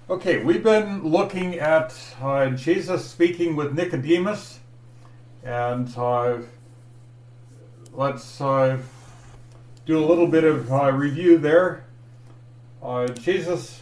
Okay, we've been looking at Jesus speaking with Nicodemus, and let's do a little bit of review there. Jesus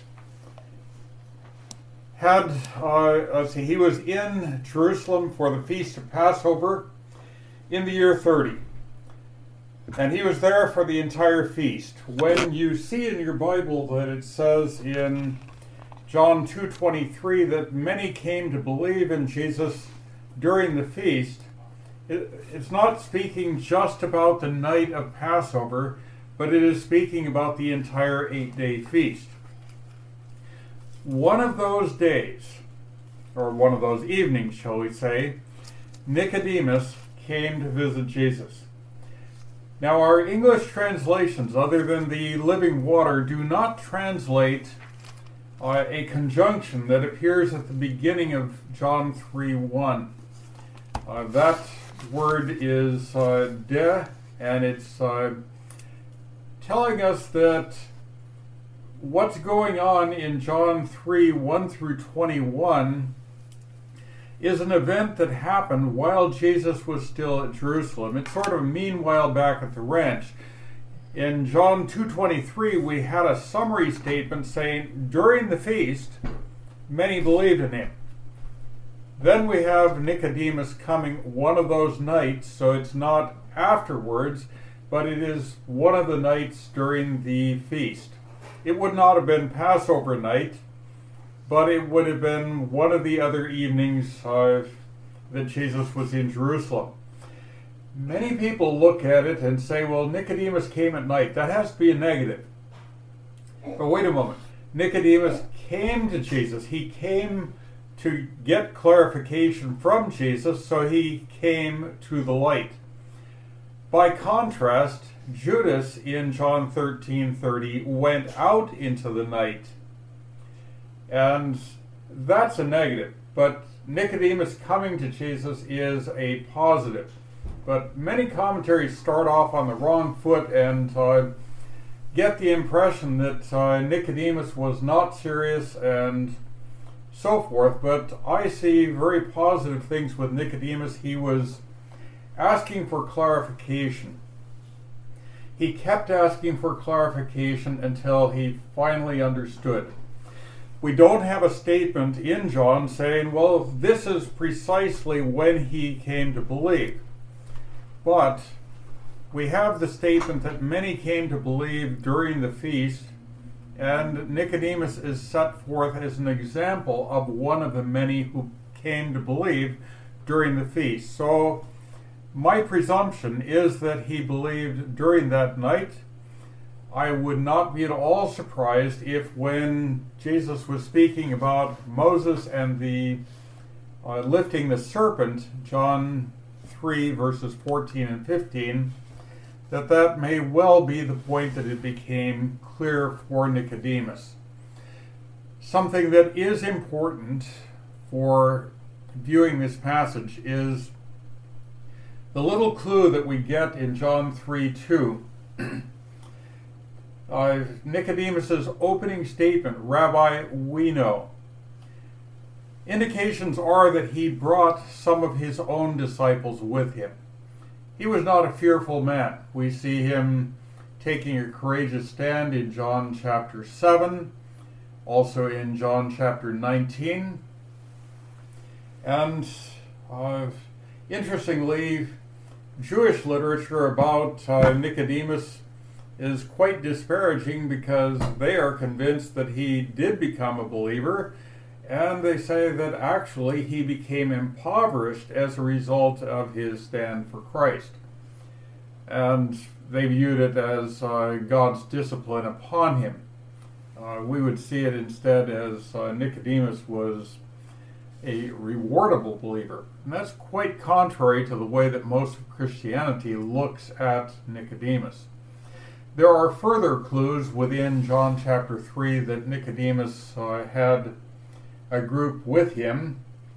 had, he was in Jerusalem for the Feast of Passover in the year 30. And he was there for the entire feast. When you see in your Bible that it says in John 2:23 that many came to believe in Jesus during the feast, it's not speaking just about the night of Passover, but it is speaking about the entire 8-day feast. One of those days, or one of those evenings, shall we say, Nicodemus came to visit Jesus. Now, our English translations, other than the Living Water, do not translate a conjunction that appears at the beginning of John 3:1. That word is de, and it's telling us that what's going on in John 3:1 through 21 is an event that happened while Jesus was still at Jerusalem. It's sort of a meanwhile back at the ranch. In John 2:23, we had a summary statement saying, during the feast, many believed in him. Then we have Nicodemus coming one of those nights, so it's not afterwards, but it is one of the nights during the feast. It would not have been Passover night, but it would have been one of the other evenings that Jesus was in Jerusalem. Many people look at it and say, well, Nicodemus came at night. That has to be a negative. But wait a moment. Nicodemus came to Jesus. He came to get clarification from Jesus, so he came to the light. By contrast, Judas in John 13:30 went out into the night. And that's a negative. But Nicodemus coming to Jesus is a positive. But many commentaries start off on the wrong foot and get the impression that Nicodemus was not serious and so forth. But I see very positive things with Nicodemus. He was asking for clarification. He kept asking for clarification until he finally understood. We don't have a statement in John saying, well, this is precisely when he came to believe. But we have the statement that many came to believe during the feast, and Nicodemus is set forth as an example of one of the many who came to believe during the feast. So my presumption is that he believed during that night. I would not be at all surprised if when Jesus was speaking about Moses and the lifting the serpent, John 3 verses 14 and 15, that may well be the point that it became clear for Nicodemus. Something that is important for viewing this passage is the little clue that we get in John 3:2. Nicodemus's opening statement, Rabbi, we know. Indications are that he brought some of his own disciples with him. He was not a fearful man. We see him taking a courageous stand in John chapter 7, also in John chapter 19. And interestingly, Jewish literature about Nicodemus is quite disparaging because they are convinced that he did become a believer, and they say that actually he became impoverished as a result of his stand for Christ. And they viewed it as God's discipline upon him. We would see it instead as Nicodemus was a rewardable believer. And that's quite contrary to the way that most of Christianity looks at Nicodemus. There are further clues within John chapter 3 that Nicodemus had a group with him.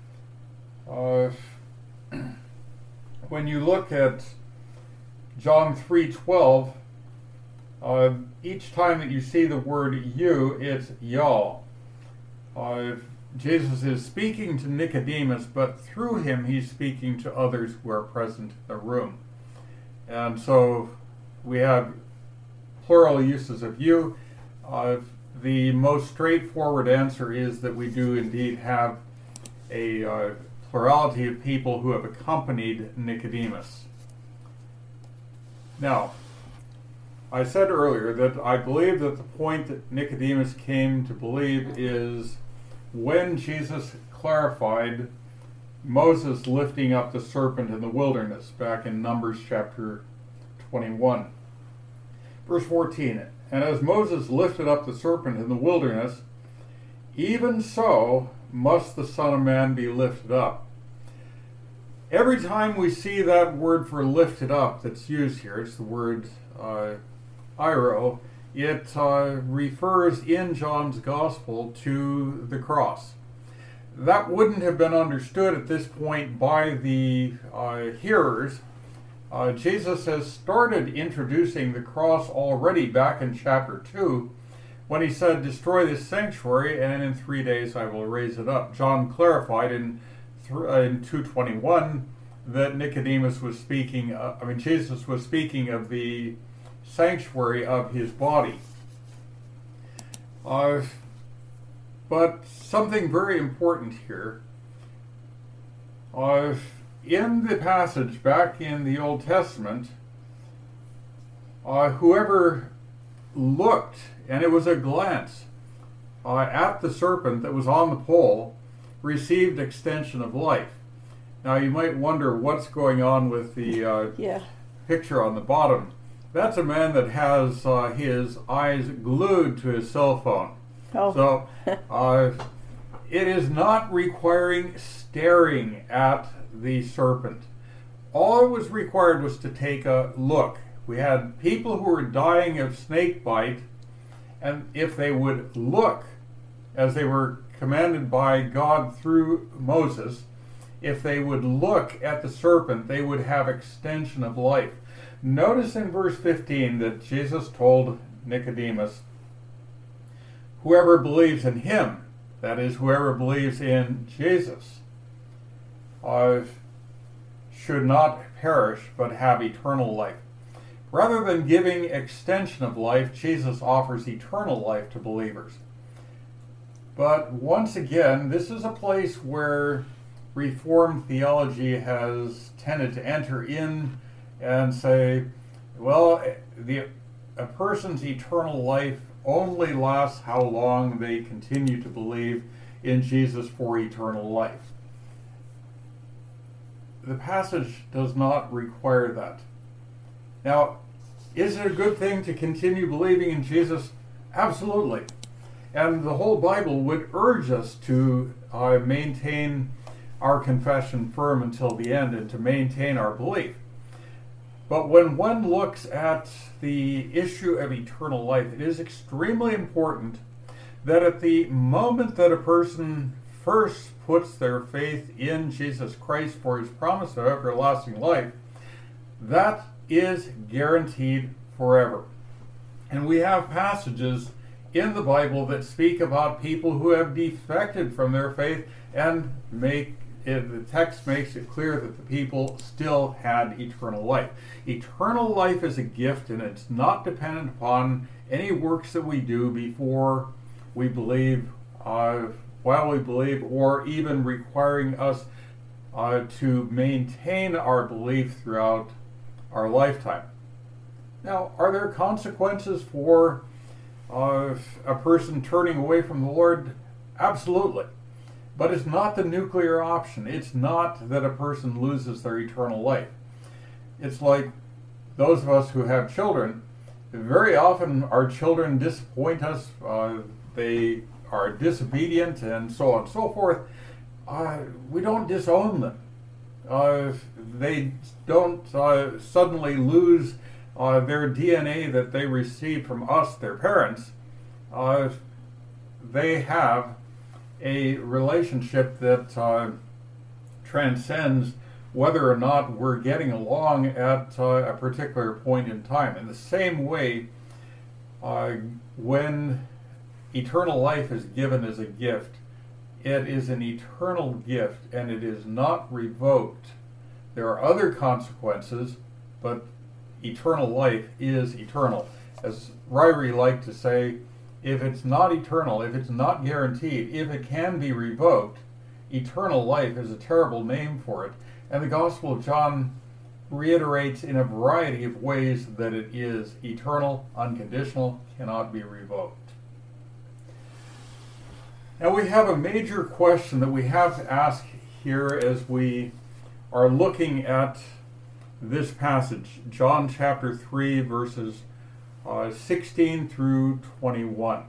When you look at John 3:12, each time that you see the word you, it's y'all. Jesus is speaking to Nicodemus, but through him he's speaking to others who are present in the room. And so we have plural uses of you. The most straightforward answer is that we do indeed have a plurality of people who have accompanied Nicodemus. Now, I said earlier that I believe that the point that Nicodemus came to believe is when Jesus clarified Moses lifting up the serpent in the wilderness, back in Numbers chapter 21. Verse 14, and as Moses lifted up the serpent in the wilderness, even so must the Son of Man be lifted up. Every time we see that word for lifted up that's used here, it's the word iro, it refers in John's Gospel to the cross. That wouldn't have been understood at this point by the hearers. Jesus has started introducing the cross already back in chapter 2 when he said, destroy this sanctuary and in 3 days I will raise it up. John clarified in 2:21 that Nicodemus was speaking, Jesus was speaking of the sanctuary of his body. But something very important here. In the passage back in the Old Testament, whoever looked, and it was a glance, at the serpent that was on the pole, received extension of life. Now you might wonder what's going on with the picture on the bottom. That's a man that has his eyes glued to his cell phone. Oh. So it is not requiring staring at the serpent. All it was required was to take a look. We had people who were dying of snake bite, and if they would look, as they were commanded by God through Moses, if they would look at the serpent, they would have extension of life. Notice in verse 15 that Jesus told Nicodemus, whoever believes in him, that is, whoever believes in Jesus, should not perish but have eternal life. Rather than giving extension of life, Jesus offers eternal life to believers. But once again, this is a place where Reformed theology has tended to enter in and say, well, a person's eternal life only lasts how long they continue to believe in Jesus for eternal life. The passage does not require that. Now, is it a good thing to continue believing in Jesus? Absolutely. And the whole Bible would urge us to maintain our confession firm until the end and to maintain our belief. But when one looks at the issue of eternal life, it is extremely important that at the moment that a person first puts their faith in Jesus Christ for his promise of everlasting life, that is guaranteed forever. And we have passages in the Bible that speak about people who have defected from their faith and the text makes it clear that the people still had eternal life. Eternal life is a gift, and it's not dependent upon any works that we do before we believe, while we believe, or even requiring us to maintain our belief throughout our lifetime. Now, are there consequences for a person turning away from the Lord? Absolutely. But it's not the nuclear option. It's not that a person loses their eternal life. It's like those of us who have children. Very often our children disappoint us. They are disobedient and so on and so forth. We don't disown them. They don't suddenly lose their DNA that they received from us, their parents. They have a relationship that transcends whether or not we're getting along at a particular point in time. In the same way, when eternal life is given as a gift, it is an eternal gift and it is not revoked. There are other consequences, but eternal life is eternal. As Ryrie liked to say, if it's not eternal, if it's not guaranteed, if it can be revoked, eternal life is a terrible name for it. And the Gospel of John reiterates in a variety of ways that it is eternal, unconditional, cannot be revoked. Now we have a major question that we have to ask here as we are looking at this passage, John chapter 3, verses 16 through 21.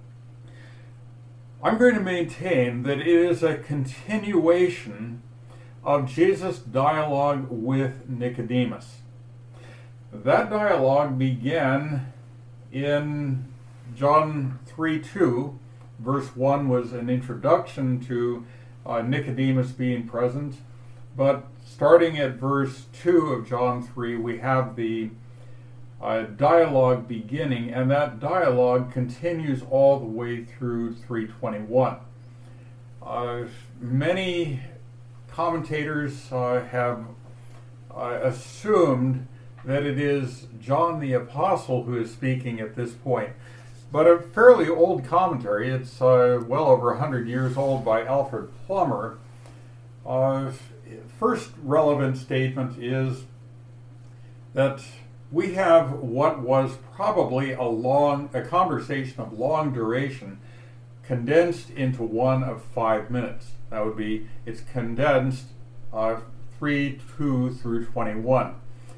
I'm going to maintain that it is a continuation of Jesus' dialogue with Nicodemus. That dialogue began in John 3:2. Verse 1 was an introduction to Nicodemus being present, but starting at verse 2 of John 3, we have the dialogue beginning, and that dialogue continues all the way through 3:21. Many commentators have assumed that it is John the Apostle who is speaking at this point. But a fairly old commentary, it's well over 100 years old, by Alfred Plummer. First relevant statement is that we have what was probably a conversation of long duration condensed into one of 5 minutes. That would be, it's condensed 3:2 through 21.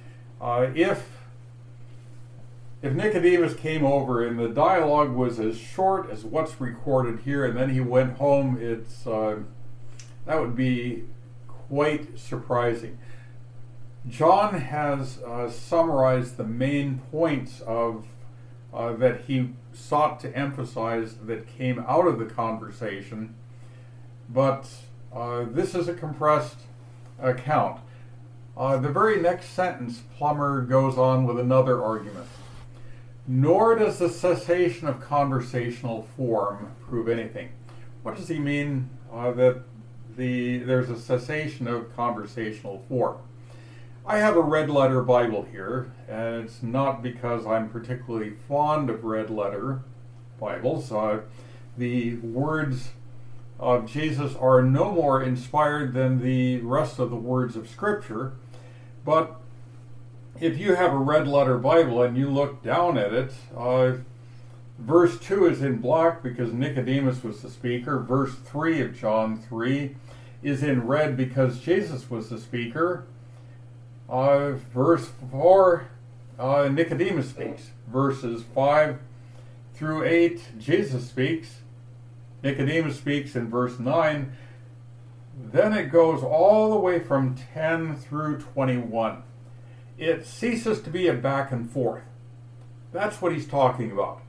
If Nicodemus came over and the dialogue was as short as what's recorded here, and then he went home, that would be quite surprising. John has summarized the main points of that he sought to emphasize that came out of the conversation, but this is a compressed account. The very next sentence, Plummer goes on with another argument. Nor does the cessation of conversational form prove anything. What does he mean that there's a cessation of conversational form? I have a red letter Bible here, and it's not because I'm particularly fond of red letter Bibles. The words of Jesus are no more inspired than the rest of the words of Scripture, but if you have a red letter Bible and you look down at it, verse 2 is in black because Nicodemus was the speaker. Verse 3 of John 3 is in red because Jesus was the speaker. Verse 4, Nicodemus speaks. Verses 5 through 8, Jesus speaks. Nicodemus speaks in verse 9. Then it goes all the way from 10 through 21. It ceases to be a back and forth. That's what he's talking about.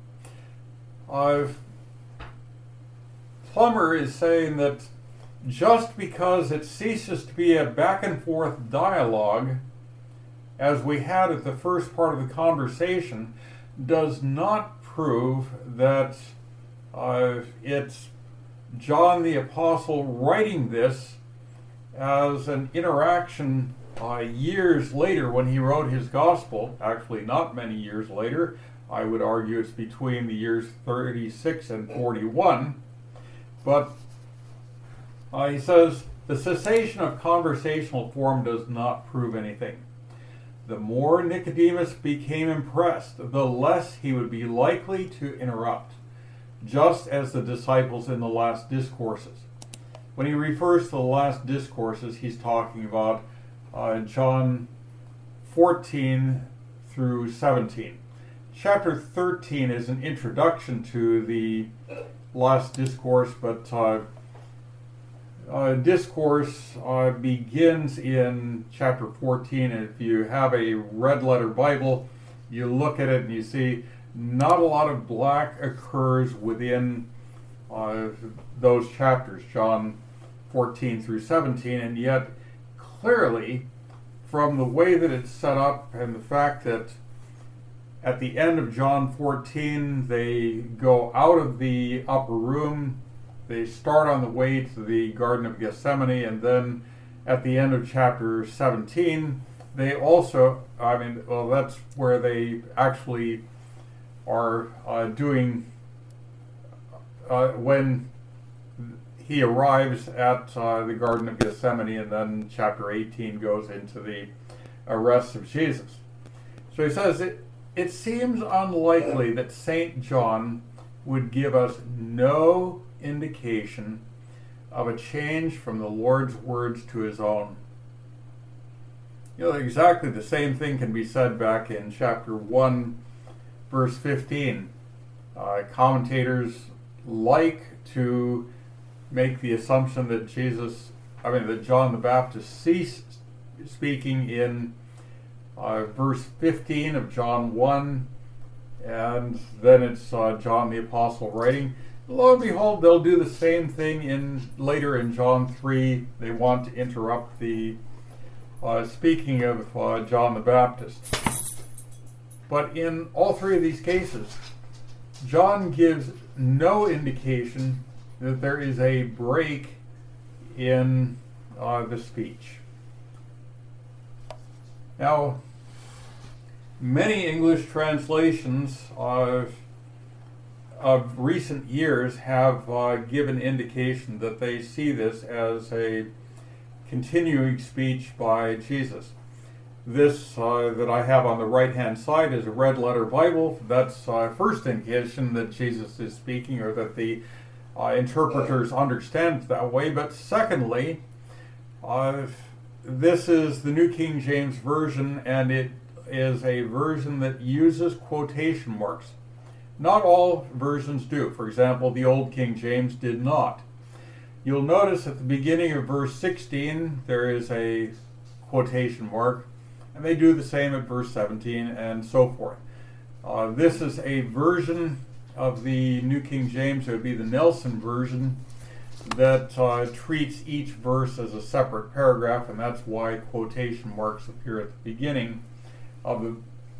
Plummer is saying that just because it ceases to be a back and forth dialogue, as we had at the first part of the conversation, does not prove that it's John the Apostle writing this as an interaction years later when he wrote his gospel. Actually, not many years later. I would argue it's between the years 36 and 41. But he says, the cessation of conversational form does not prove anything. The more Nicodemus became impressed, the less he would be likely to interrupt, just as the disciples in the last discourses. When he refers to the last discourses, he's talking about John 14 through 17. Chapter 13 is an introduction to the last discourse, but discourse begins in chapter 14, and if you have a red letter Bible, you look at it and you see not a lot of black occurs within those chapters, John 14 through 17, and yet clearly from the way that it's set up and the fact that at the end of John 14 they go out of the upper room, they start on the way to the Garden of Gethsemane, and then at the end of chapter 17, they also, that's where they actually are doing, when he arrives at the Garden of Gethsemane, and then chapter 18 goes into the arrest of Jesus. So he says, it seems unlikely that St. John would give us no indication of a change from the Lord's words to his own. Exactly the same thing can be said back in chapter 1, verse 15. Commentators like to make the assumption that that John the Baptist ceased speaking in verse 15 of John 1, and then it's John the Apostle writing. Lo and behold, they'll do the same thing later in John 3. They want to interrupt the speaking of John the Baptist. But in all three of these cases, John gives no indication that there is a break in the speech. Now, many English translations of recent years have given indication that they see this as a continuing speech by Jesus. This that I have on the right-hand side is a red letter Bible. That's first indication that Jesus is speaking, or that the interpreters understand it that way. But secondly, this is the New King James Version, and it is a version that uses quotation marks. Not all versions do. For example, the Old King James did not. You'll notice at the beginning of verse 16 there is a quotation mark, and they do the same at verse 17 and so forth. This is a version of the New King James. It would be the Nelson version that treats each verse as a separate paragraph, and that's why quotation marks appear at the beginning of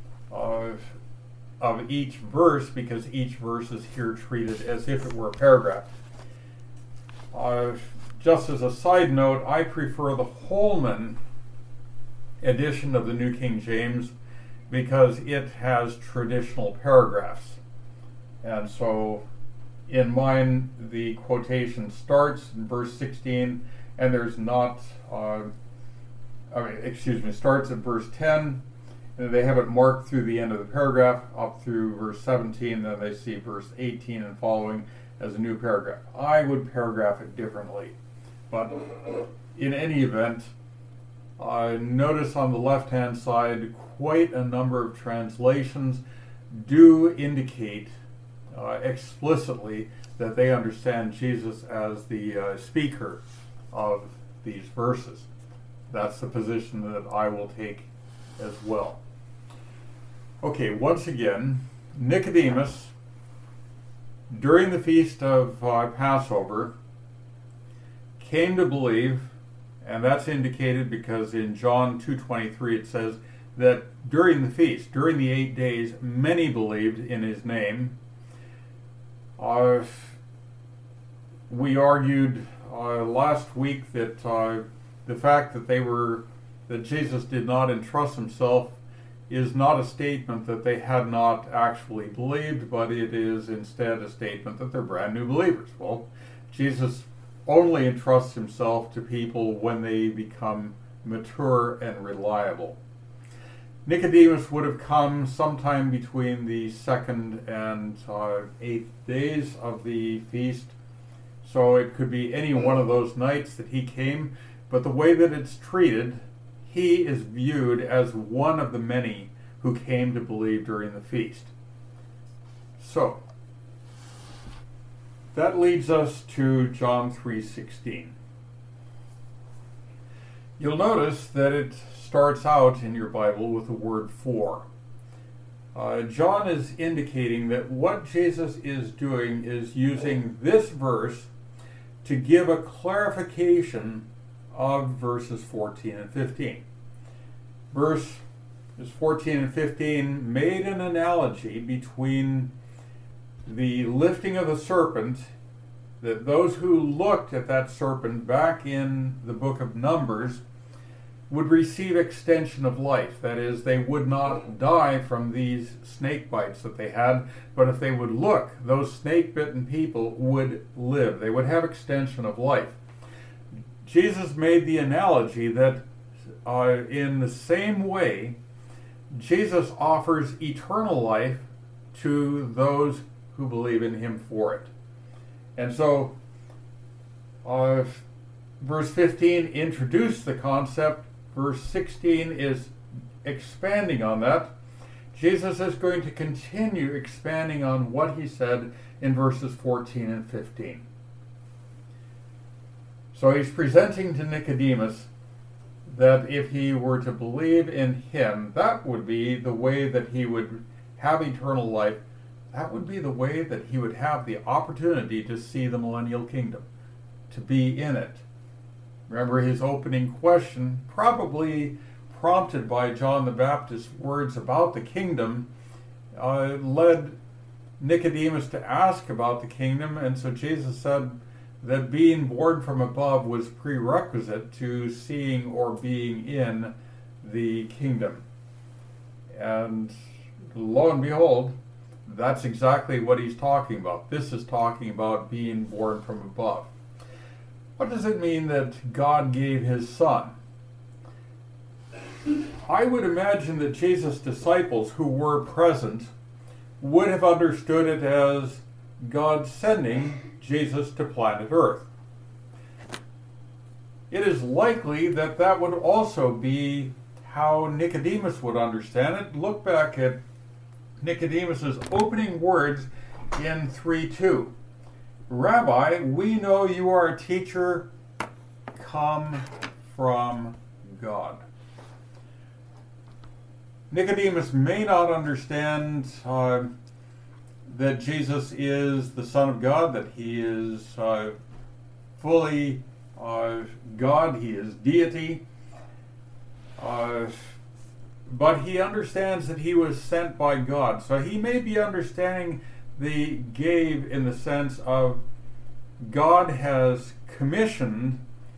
each verse, because each verse is here treated as if it were a paragraph. Just as a side note, I prefer the Holman edition of the New King James because it has traditional paragraphs. And so in mine, the quotation starts in verse 16, and there's not, starts at verse 10, and they have it marked through the end of the paragraph up through verse 17, then they see verse 18 and following as a new paragraph. I would paragraph it differently. But in any event, notice on the left-hand side, quite a number of translations do indicate explicitly that they understand Jesus as the speaker of these verses. That's the position that I will take as well. Okay, once again, Nicodemus, during the feast of Passover, came to believe, and that's indicated because in John 2:23 it says that during the feast, during the 8 days, many believed in his name. We argued last week that the fact that Jesus did not entrust himself is not a statement that they had not actually believed, but it is instead a statement that they're brand new believers. Well, Jesus only entrusts himself to people when they become mature and reliable. Nicodemus would have come sometime between the 2nd and 8th days of the feast, so it could be any one of those nights that he came, but the way that it's treated, he is viewed as one of the many who came to believe during the feast. So, that leads us to John 3:16. You'll notice that it starts out in your Bible with the word "for." John is indicating that what Jesus is doing is using this verse to give a clarification of verses 14 and 15. Verses 14 and 15 made an analogy between the lifting of the serpent that those who looked at that serpent back in the book of Numbers would receive extension of life. That is, they would not die from these snake bites that they had, but if they would look, those snake-bitten people would live. They would have extension of life. Jesus made the analogy that in the same way, Jesus offers eternal life to those who believe in him for it. And so, verse 15 introduced the concept. Verse 16 is expanding on that. Jesus is going to continue expanding on what he said in verses 14 and 15. So he's presenting to Nicodemus that if he were to believe in him, that would be the way that he would have eternal life. That would be the way that he would have the opportunity to see the millennial kingdom, to be in it. Remember his opening question, probably prompted by John the Baptist's words about the kingdom, led Nicodemus to ask about the kingdom, and so Jesus said that being born from above was prerequisite to seeing or being in the kingdom. And lo and behold, that's exactly what he's talking about. This is talking about being born from above. What does it mean that God gave his Son? I would imagine that Jesus' disciples who were present would have understood it as God sending Jesus to planet Earth. It is likely that that would also be how Nicodemus would understand it. Look back at Nicodemus's opening words in 3:2. Rabbi, we know you are a teacher come from God. Nicodemus may not understand that Jesus is the Son of God, that he is fully God, he is deity, but he understands that he was sent by God. So he may be understanding the gave in the sense of God has commissioned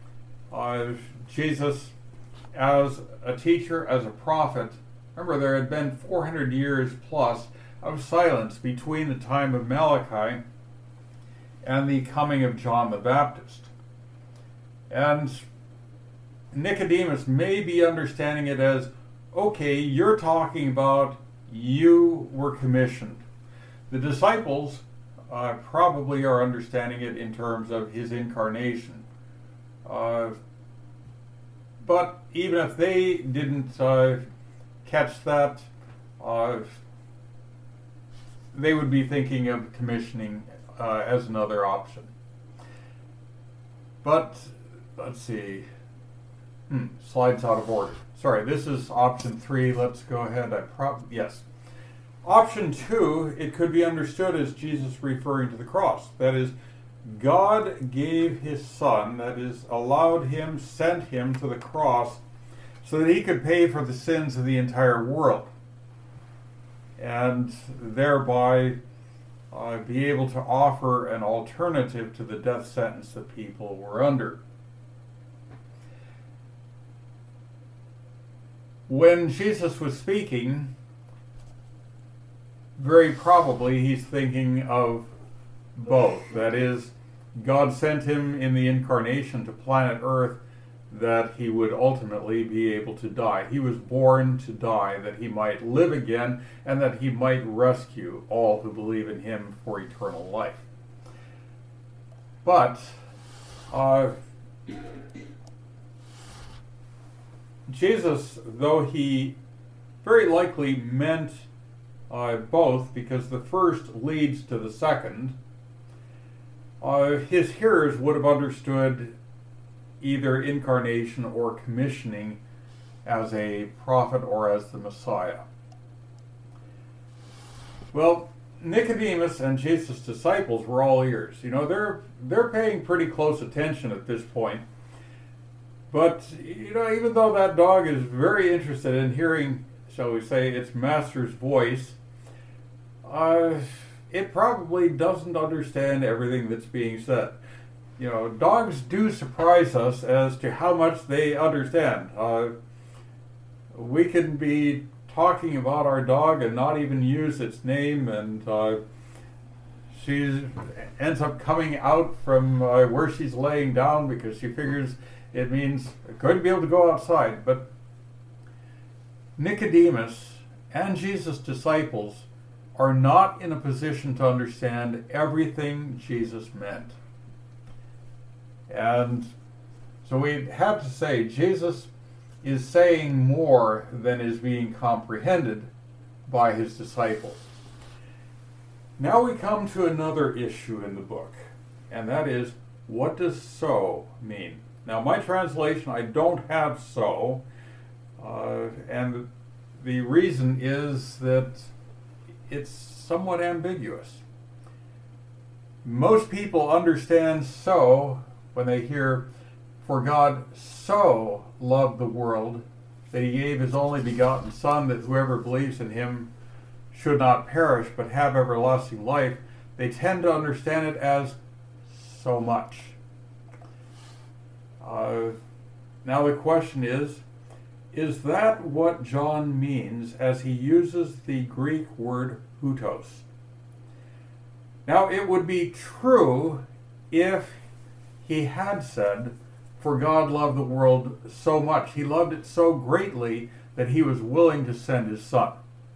Jesus as a teacher, as a prophet. Remember, there had been 400 years plus of silence between the time of Malachi and the coming of John the Baptist. And Nicodemus may be understanding it as, okay, you're talking about you were commissioned. The disciples probably are understanding it in terms of his incarnation. But even if they didn't catch that, they would be thinking of commissioning as another option. But, let's see. Slide's out of order. Sorry, this is option 3. Let's go ahead. Yes. Option 2, it could be understood as Jesus referring to the cross. That is, God gave his Son, that is, allowed him, sent him to the cross so that he could pay for the sins of the entire world and thereby be able to offer an alternative to the death sentence that people were under. When Jesus was speaking, very probably he's thinking of both. That is, God sent him in the incarnation to planet Earth that he would ultimately be able to die. He was born to die, that he might live again, and that he might rescue all who believe in him for eternal life. But Jesus, though he very likely meant both, because the first leads to the second, his hearers would have understood either incarnation or commissioning as a prophet or as the Messiah. Well, Nicodemus and Jesus' disciples were all ears. You know, they're paying pretty close attention at this point. But, you know, even though that dog is very interested in hearing, shall we say, its master's voice, it probably doesn't understand everything that's being said. You know, dogs do surprise us as to how much they understand. We can be talking about our dog and not even use its name, and she ends up coming out from where she's laying down because she figures it means going to be able to go outside. But Nicodemus and Jesus' disciples are not in a position to understand everything Jesus meant. And so we have to say Jesus is saying more than is being comprehended by his disciples. Now we come to another issue in the book, and that is, what does "so" mean? Now, my translation, I don't have "so," and the reason is that it's somewhat ambiguous. Most people understand "so" when they hear, "For God so loved the world that he gave his only begotten Son, that whoever believes in him should not perish but have everlasting life." They tend to understand it as so much. Now the question is that what John means as he uses the Greek word hutos? Now, it would be true if he had said, "For God loved the world so much, he loved it so greatly that he was willing to send his Son."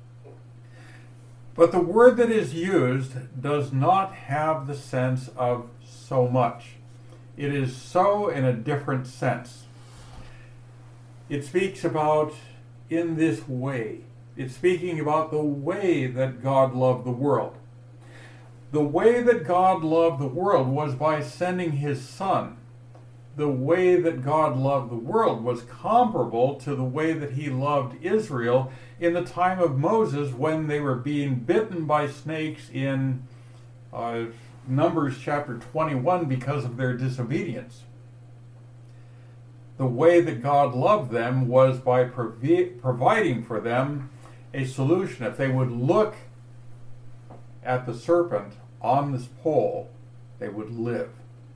But the word that is used does not have the sense of so much. It is so in a different sense. It speaks about in this way. It's speaking about the way that God loved the world. The way that God loved the world was by sending his Son. The way that God loved the world was comparable to the way that he loved Israel in the time of Moses when they were being bitten by snakes in Numbers chapter 21 because of their disobedience. The way that God loved them was by providing for them a solution. If they would look at the serpent on this pole, they would live.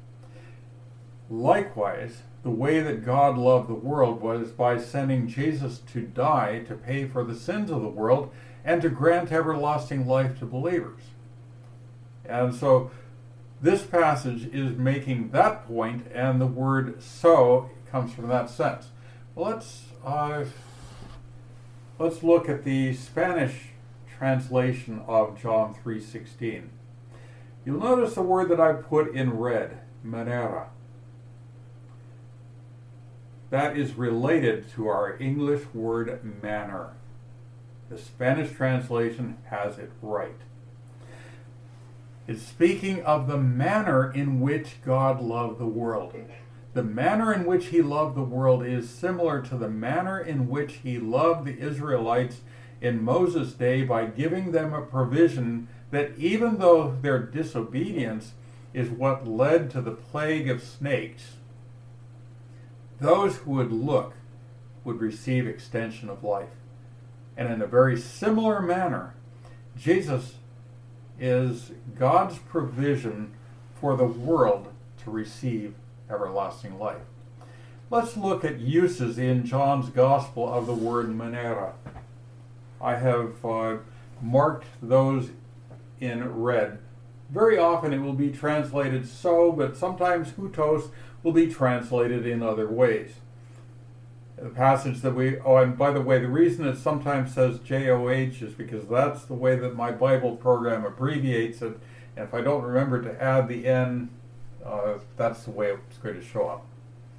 Likewise, the way that God loved the world was by sending Jesus to die to pay for the sins of the world and to grant everlasting life to believers. And so this passage is making that point, and the word "so" comes from that sense. Well, let's look at the Spanish translation of John 3:16. You'll notice the word that I put in red, manera. That is related to our English word manner. The Spanish translation has it right. It's speaking of the manner in which God loved the world. The manner in which he loved the world is similar to the manner in which he loved the Israelites in Moses' day by giving them a provision that even though their disobedience is what led to the plague of snakes, those who would look would receive extension of life. And in a very similar manner, Jesus is God's provision for the world to receive everlasting life. Let's look at uses in John's Gospel of the word manera. I have marked those in red. Very often it will be translated "so," but sometimes hutos will be translated in other ways. The passage that and by the way, the reason it sometimes says JOH is because that's the way that my Bible program abbreviates it, and if I don't remember to add the N, that's the way it's going to show up.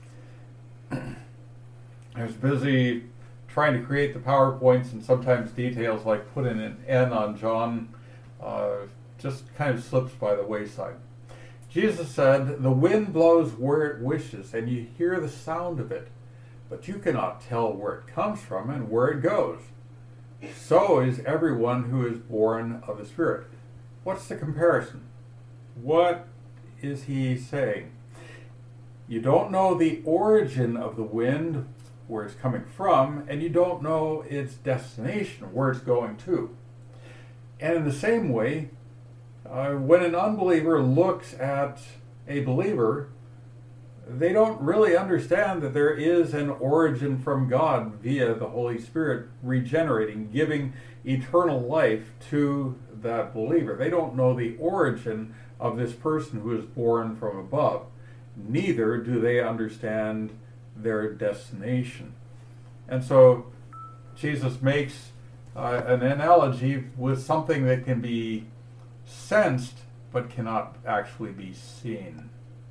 I was busy trying to create the PowerPoints, and sometimes details like putting an N on John just kind of slips by the wayside. Jesus said, "The wind blows where it wishes, and you hear the sound of it, but you cannot tell where it comes from and where it goes. So is everyone who is born of the Spirit." What's the comparison? What is he saying? You don't know the origin of the wind, where it's coming from, and you don't know its destination, where it's going to. And in the same way, When an unbeliever looks at a believer, they don't really understand that there is an origin from God via the Holy Spirit regenerating, giving eternal life to that believer. They don't know the origin of this person who is born from above. Neither do they understand their destination. And so Jesus makes an analogy with something that can be sensed but cannot actually be seen.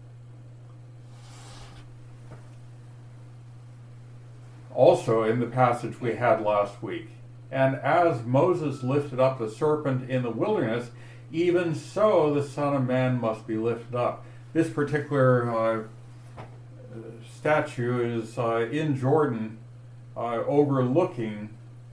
Also in the passage we had last week, and as Moses lifted up the serpent in the wilderness, even so the Son of Man must be lifted up. This particular statue is in Jordan, overlooking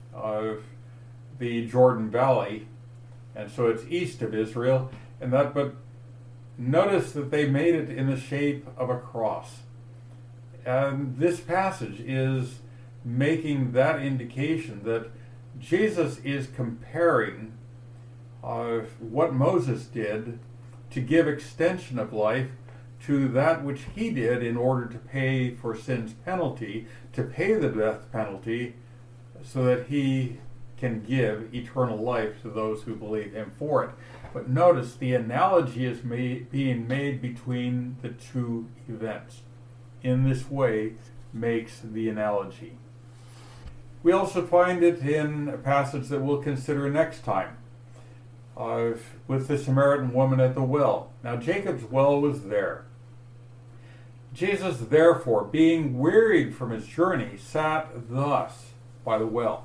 the Jordan Valley, and so it's east of Israel. But notice that they made it in the shape of a cross. And this passage is making that indication that Jesus is comparing what Moses did to give extension of life to that which he did in order to pay for sin's penalty, to pay the death penalty, so that he can give eternal life to those who believe him for it. But notice the analogy is being made between the two events. In this way makes the analogy. We also find it in a passage that we'll consider next time, with the Samaritan woman at the well. Now Jacob's well was there. Jesus, therefore, being wearied from his journey, sat thus by the well.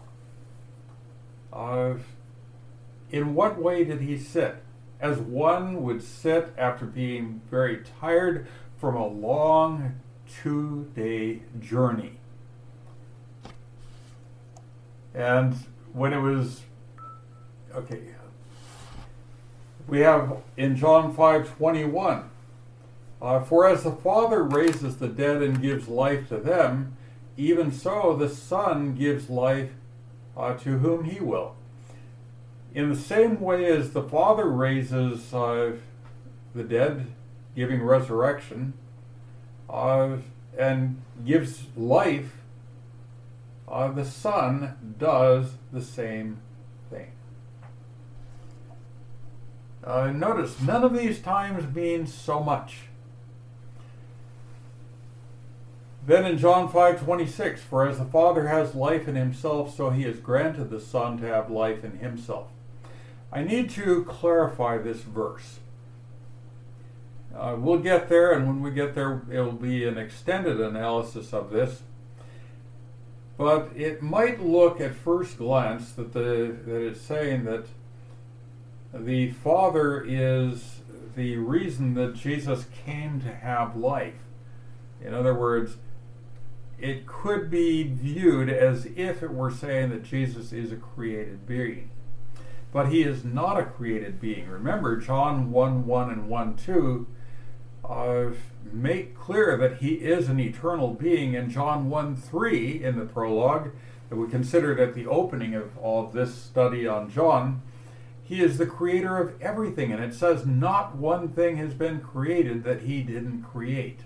In what way did he sit? As one would sit after being very tired from a long 2-day journey. And when it was, we have in John 5:21, for as the Father raises the dead and gives life to them, even so the Son gives life to whom he will. In the same way as the Father raises the dead, giving resurrection, and gives life, the Son does the same thing. Notice, none of these times mean so much. Then in John 5:26, for as the Father has life in himself, so he has granted the Son to have life in himself. I need to clarify this verse. We'll get there, and when we get there, it'll be an extended analysis of this. But it might look at first glance that it's saying that the Father is the reason that Jesus came to have life. In other words, it could be viewed as if it were saying that Jesus is a created being. But he is not a created being. Remember, John 1:1 and 1:2 make clear that he is an eternal being. And John 1:3 in the prologue that we considered at the opening of all of this study on John, he is the creator of everything. And it says not one thing has been created that he didn't create.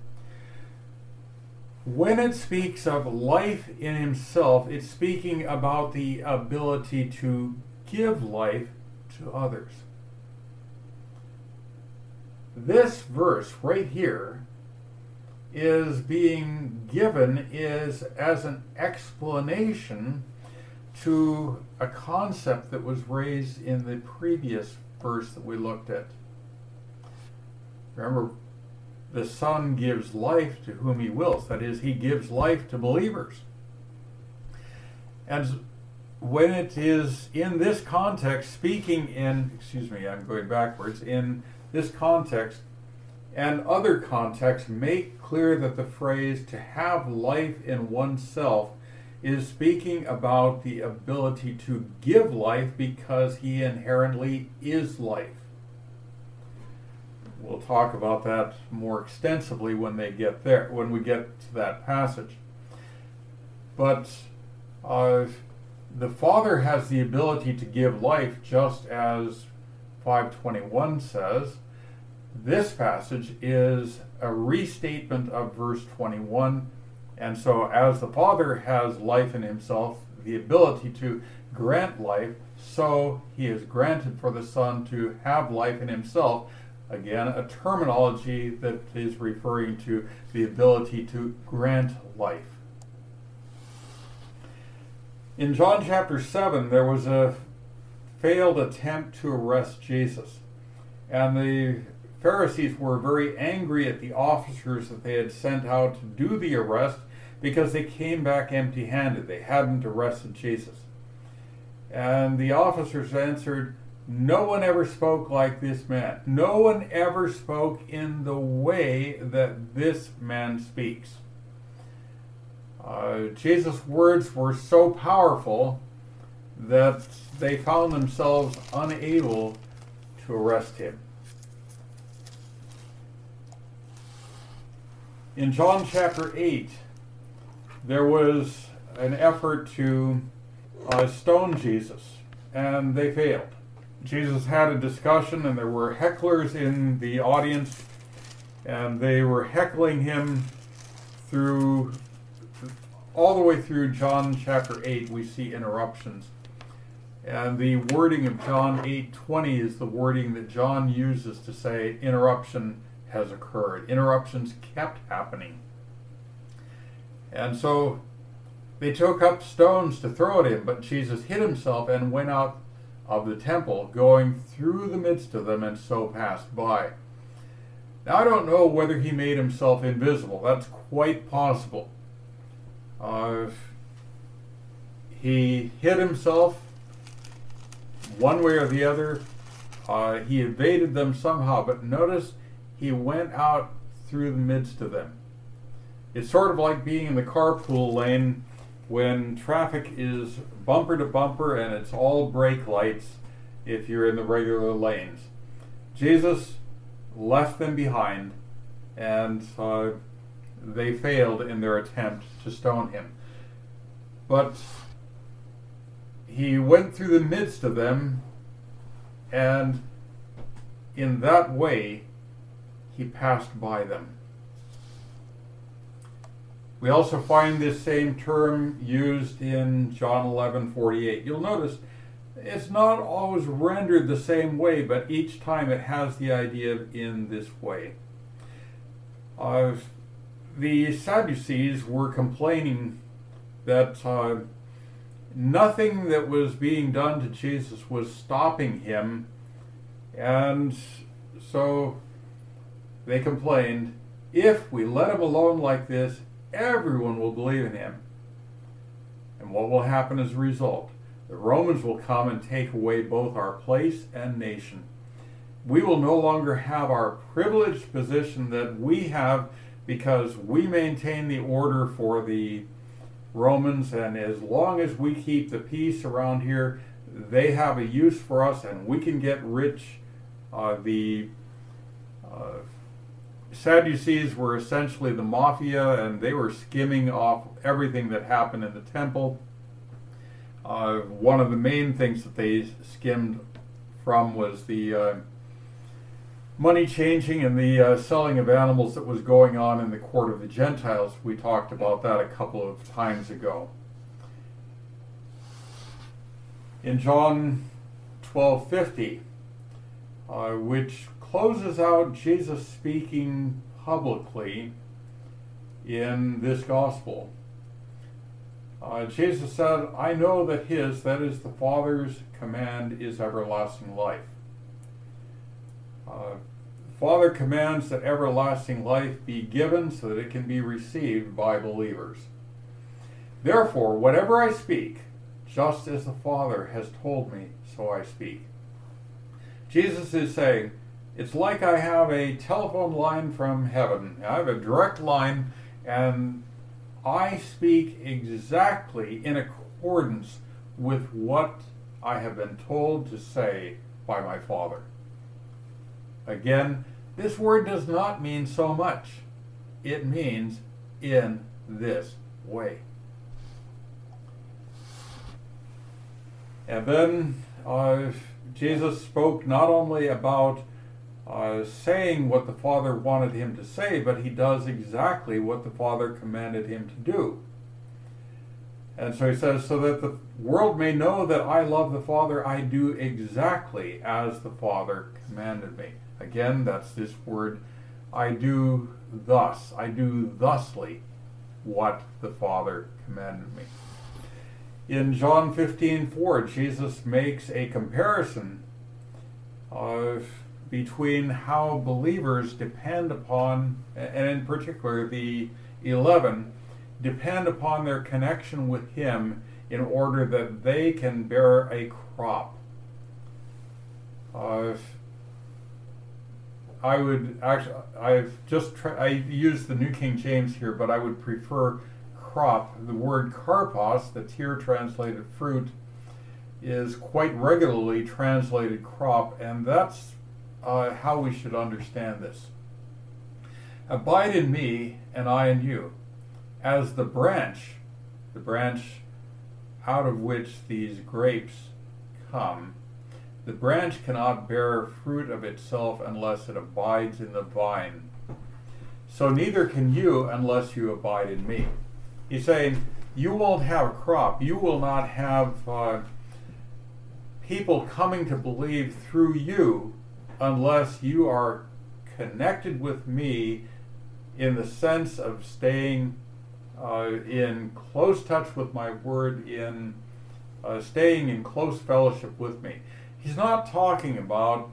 When it speaks of life in himself, it's speaking about the ability to give life to others. This verse right here is being given as an explanation to a concept that was raised in the previous verse that we looked at. Remember, the Son gives life to whom he wills. That is, he gives life to believers. And when it is in this context, speaking in, I'm going backwards, in this context and other contexts make clear that the phrase to have life in oneself is speaking about the ability to give life because he inherently is life. We'll talk about that more extensively when we get to that passage. But the Father has the ability to give life just as 5:21 says, this passage is a restatement of verse 21. And so as the Father has life in himself, the ability to grant life, so he is granted for the Son to have life in himself. Again, a terminology that is referring to the ability to grant life. In John chapter 7, there was a failed attempt to arrest Jesus. And the Pharisees were very angry at the officers that they had sent out to do the arrest because they came back empty-handed. They hadn't arrested Jesus. And the officers answered, no one ever spoke like this man. No one ever spoke in the way that this man speaks. Jesus' words were so powerful that they found themselves unable to arrest him. In John chapter 8, there was an effort to stone Jesus, and they failed. Jesus had a discussion, and there were hecklers in the audience, and they were heckling him through all the way through John chapter 8. We see interruptions. And the wording of John 8:20 is the wording that John uses to say interruption has occurred. Interruptions kept happening. And so they took up stones to throw at him, but Jesus hid himself and went out of the temple, going through the midst of them, and so passed by. Now, I don't know whether he made himself invisible. That's quite possible. He hid himself one way or the other. He evaded them somehow, but notice he went out through the midst of them. It's sort of like being in the carpool lane when traffic is bumper to bumper and it's all brake lights if you're in the regular lanes. Jesus left them behind, and they failed in their attempt to stone him. But he went through the midst of them, and in that way, he passed by them. We also find this same term used in John 11:48. You'll notice it's not always rendered the same way, but each time it has the idea of in this way. The Sadducees were complaining that nothing that was being done to Jesus was stopping him, and so they complained, if we let him alone like this, everyone will believe in him. And what will happen as a result? The Romans will come and take away both our place and nation. We will no longer have our privileged position that we have because we maintain the order for the Romans, and as long as we keep the peace around here, they have a use for us and we can get rich. The Sadducees were essentially the mafia, and they were skimming off everything that happened in the temple. One of the main things that they skimmed from was the money changing and the selling of animals that was going on in the court of the Gentiles. We talked about that a couple of times ago. In John 12:50, which closes out Jesus speaking publicly in this gospel, Jesus said, I know that his, that is the Father's, command is everlasting life. Father commands that everlasting life be given so that it can be received by believers. Therefore, whatever I speak, just as the Father has told me, so I speak. Jesus is saying, it's like I have a telephone line from heaven. I have a direct line, and I speak exactly in accordance with what I have been told to say by my Father. Again, this word does not mean so much. It means in this way. And then Jesus spoke not only about saying what the Father wanted him to say, but he does exactly what the Father commanded him to do. And so he says, so that the world may know that I love the Father, I do exactly as the Father commanded me. Again, that's this word, I do thusly what the Father commanded me. In John 15:4, Jesus makes a comparison between how believers depend upon, and in particular the 11, depend upon their connection with Him in order that they can bear a crop. I use the New King James here, but I would prefer crop. The word karpos, that's here translated fruit, is quite regularly translated crop, and that's how we should understand this. Abide in me, and I in you. As the branch out of which these grapes come, the branch cannot bear fruit of itself unless it abides in the vine. So neither can you unless you abide in me. He's saying you won't have a crop. You will not have people coming to believe through you unless you are connected with me in the sense of staying in close touch with my word, in staying in close fellowship with me. He's not talking about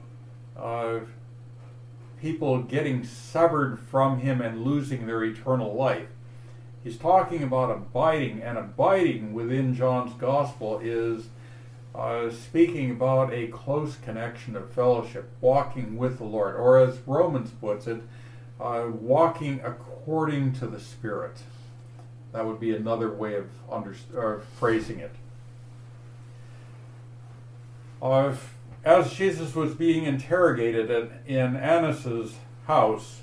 people getting severed from him and losing their eternal life. He's talking about abiding, and abiding within John's Gospel is speaking about a close connection of fellowship, walking with the Lord, or as Romans puts it, walking according to the Spirit. That would be another way of phrasing it. As Jesus was being interrogated in Annas' house,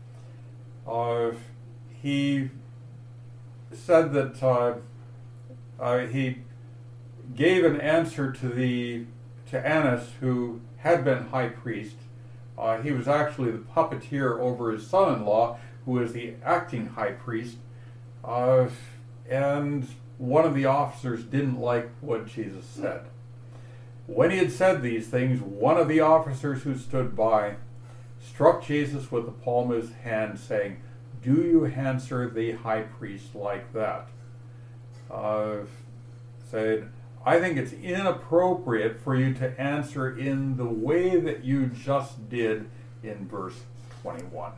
he said that he gave an answer to Annas, who had been high priest. He was actually the puppeteer over his son-in-law, who was the acting high priest. And one of the officers didn't like what Jesus said. When he had said these things, one of the officers who stood by struck Jesus with the palm of his hand, saying, "Do you answer the high priest like that?" Said, "I think it's inappropriate for you to answer in the way that you just did in verse 21.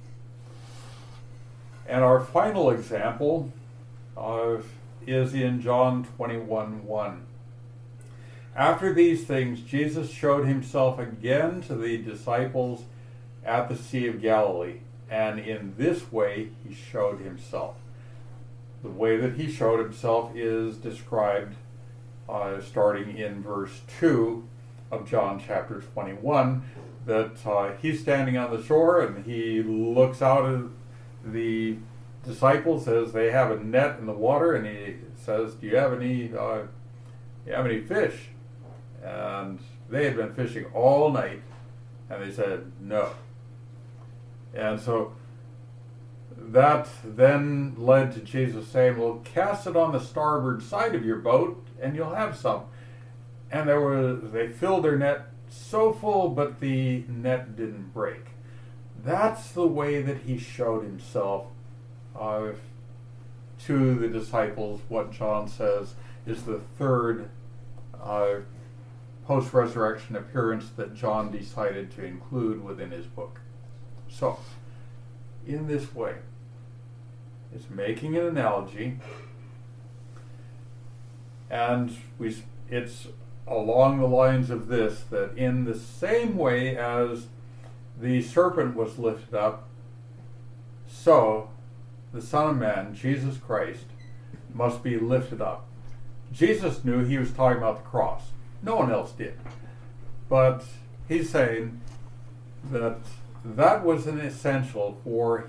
And our final example is in John 21:1. After these things, Jesus showed himself again to the disciples at the Sea of Galilee, and in this way he showed himself. The way that he showed himself is described starting in verse 2 of John chapter 21, that he's standing on the shore and he looks out at the disciples as they have a net in the water, and he says, "Do you have any fish?" And they had been fishing all night, and they said no. And so that then led to Jesus saying, "Well, cast it on the starboard side of your boat, and you'll have some." And they filled their net so full, but the net didn't break. That's the way that he showed himself to the disciples, what John says is the third post-resurrection appearance that John decided to include within his book. So, in this way, it's making an analogy, and it's along the lines of this, that in the same way as the serpent was lifted up, so the Son of Man, Jesus Christ, must be lifted up. Jesus knew he was talking about the cross. No one else did. But he's saying that was an essential for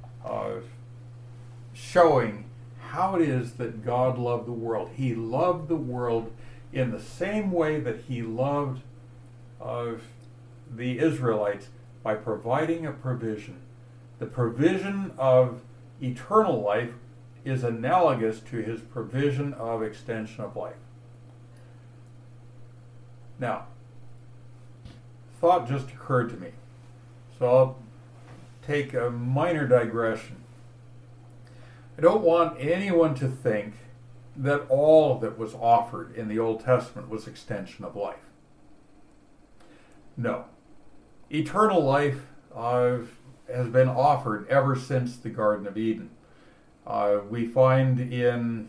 showing how it is that God loved the world. He loved the world in the same way that he loved of the Israelites by providing a provision. The provision of eternal life is analogous to his provision of extension of life. Now, thought just occurred to me, so I'll take a minor digression. I don't want anyone to think that all that was offered in the Old Testament was extension of life. No. Eternal life has been offered ever since the Garden of Eden. We find in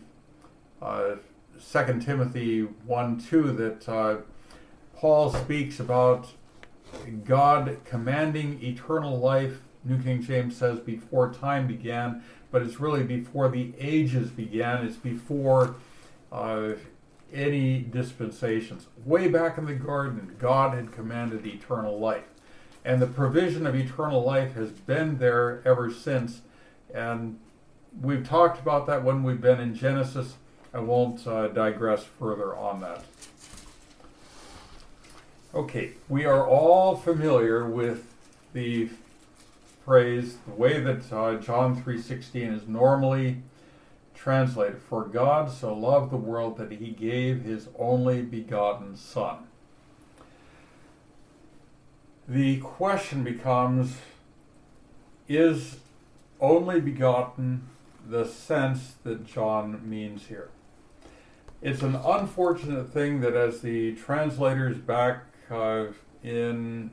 2 Timothy 1:2 that Paul speaks about God commanding eternal life. New King James says before time began, but it's really before the ages began. It's before any dispensations. Way back in the garden, God had commanded eternal life. And the provision of eternal life has been there ever since. And we've talked about that when we've been in Genesis. I won't digress further on that. Okay, we are all familiar with the phrase, the way that John 3:16 is normally translated. For God so loved the world that he gave his only begotten Son. The question becomes, is only begotten the sense that John means here? It's an unfortunate thing that as the translators back in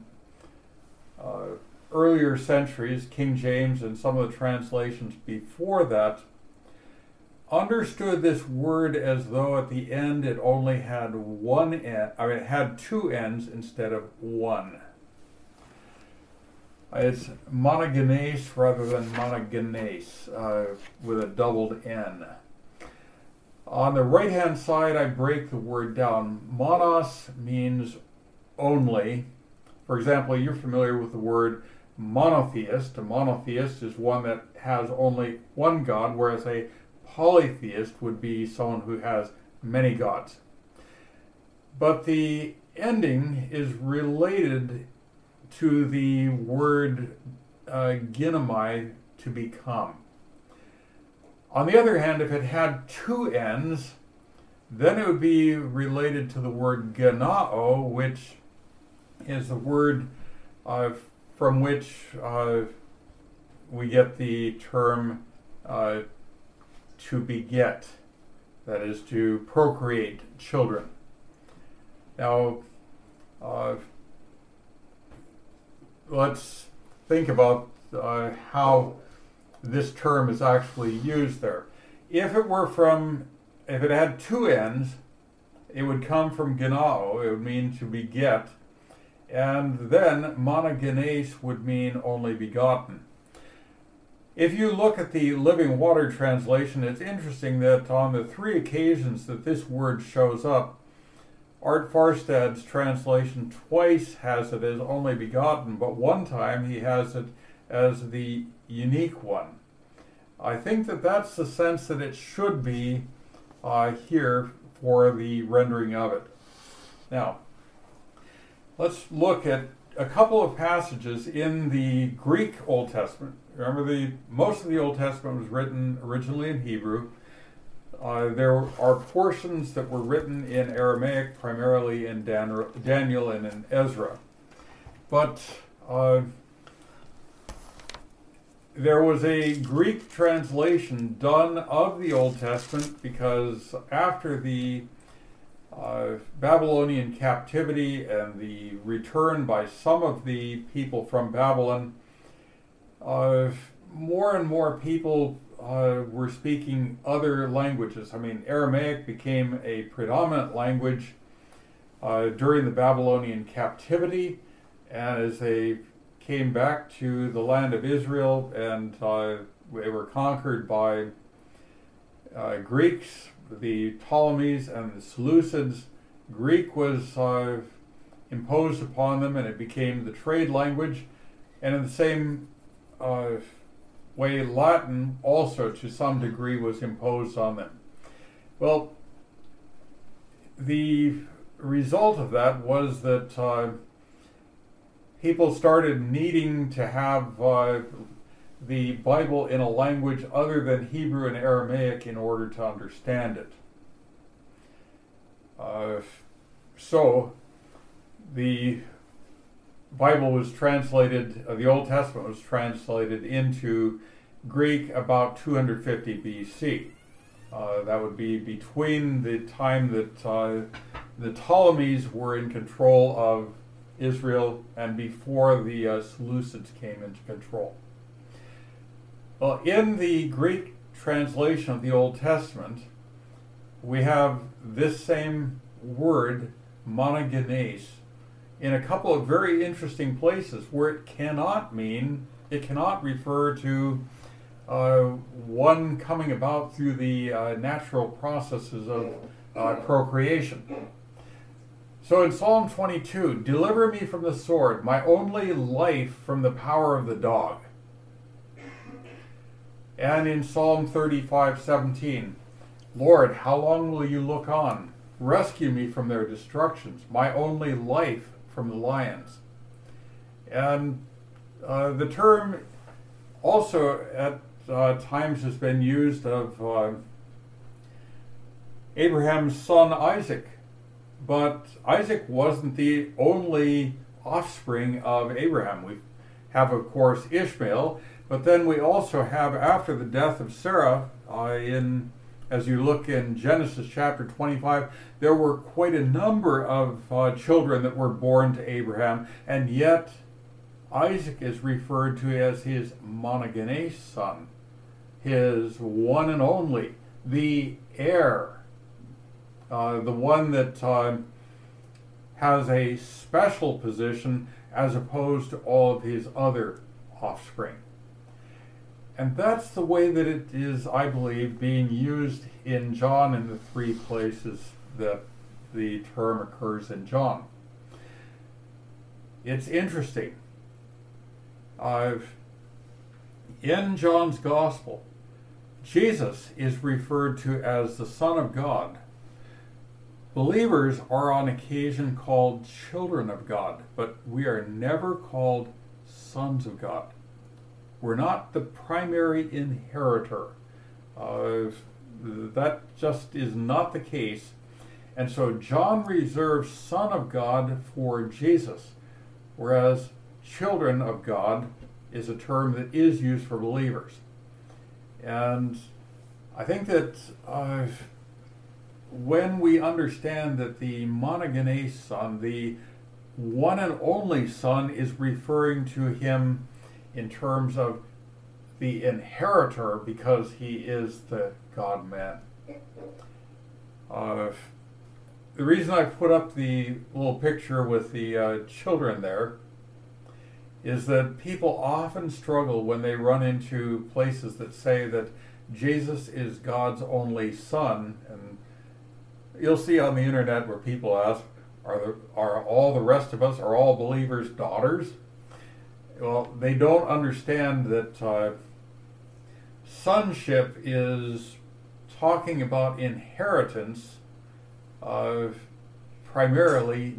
earlier centuries, King James and some of the translations before that, understood this word as though at the end it only had one end. I mean, it had two ends instead of one. It's monogenes rather than monogenes with a doubled N. On the right-hand side, I break the word down. Monos means only. For example, you're familiar with the word monotheist. A monotheist is one that has only one God, whereas a polytheist would be someone who has many gods. But the ending is related to the word ginomai, to become. On the other hand, if it had two ends, then it would be related to the word genao, which is the word from which we get the term to beget, that is, to procreate children. Now, let's think about how this term is actually used there. If it had two ends, it would come from genao, it would mean to beget, and then monogenes would mean only begotten. If you look at the Living Water translation, it's interesting that on the three occasions that this word shows up, Art Farstad's translation twice has it as only begotten, but one time he has it as the unique one. I think that that's the sense that it should be here for the rendering of it. Now, let's look at a couple of passages in the Greek Old Testament. Remember, most of the Old Testament was written originally in Hebrew. There are portions that were written in Aramaic, primarily in Daniel and in Ezra. But there was a Greek translation done of the Old Testament because after the Babylonian captivity and the return by some of the people from Babylon, more and more people were speaking other languages. I mean, Aramaic became a predominant language during the Babylonian captivity, and as they came back to the land of Israel and they were conquered by Greeks, the Ptolemies and the Seleucids, Greek was imposed upon them and it became the trade language, and in the same way Latin also to some degree was imposed on them. Well, the result of that was that people started needing to have the Bible in a language other than Hebrew and Aramaic in order to understand it. So the Bible was translated, the Old Testament was translated into Greek about 250 BC. That would be between the time that the Ptolemies were in control of Israel and before the Seleucids came into control. Well, in the Greek translation of the Old Testament, we have this same word, monogenes, in a couple of very interesting places where it cannot refer to one coming about through the natural processes of procreation. So in Psalm 22, deliver me from the sword, my only life from the power of the dog. And in Psalm 35:17, Lord, how long will you look on? Rescue me from their destructions, my only life from the lions. And the term also at times has been used of Abraham's son Isaac. But Isaac wasn't the only offspring of Abraham. We have, of course, Ishmael, but then we also have, after the death of Sarah, as you look in Genesis chapter 25, there were quite a number of children that were born to Abraham, and yet Isaac is referred to as his monogenes son, his one and only, the heir. The one that has a special position as opposed to all of his other offspring. And that's the way that it is, I believe, being used in John in the three places that the term occurs in John. It's interesting. In John's Gospel, Jesus is referred to as the Son of God. Believers are on occasion called children of God, but we are never called sons of God. We're not the primary inheritor. That just is not the case. And so John reserves Son of God for Jesus, whereas children of God is a term that is used for believers. And I think that when we understand that the monogenes son, the one and only son, is referring to him in terms of the inheritor because he is the God-man. The reason I put up the little picture with the children there is that people often struggle when they run into places that say that Jesus is God's only son, and you'll see on the internet where people ask, are all the rest of us, are all believers daughters? Well, they don't understand that sonship is talking about inheritance, primarily,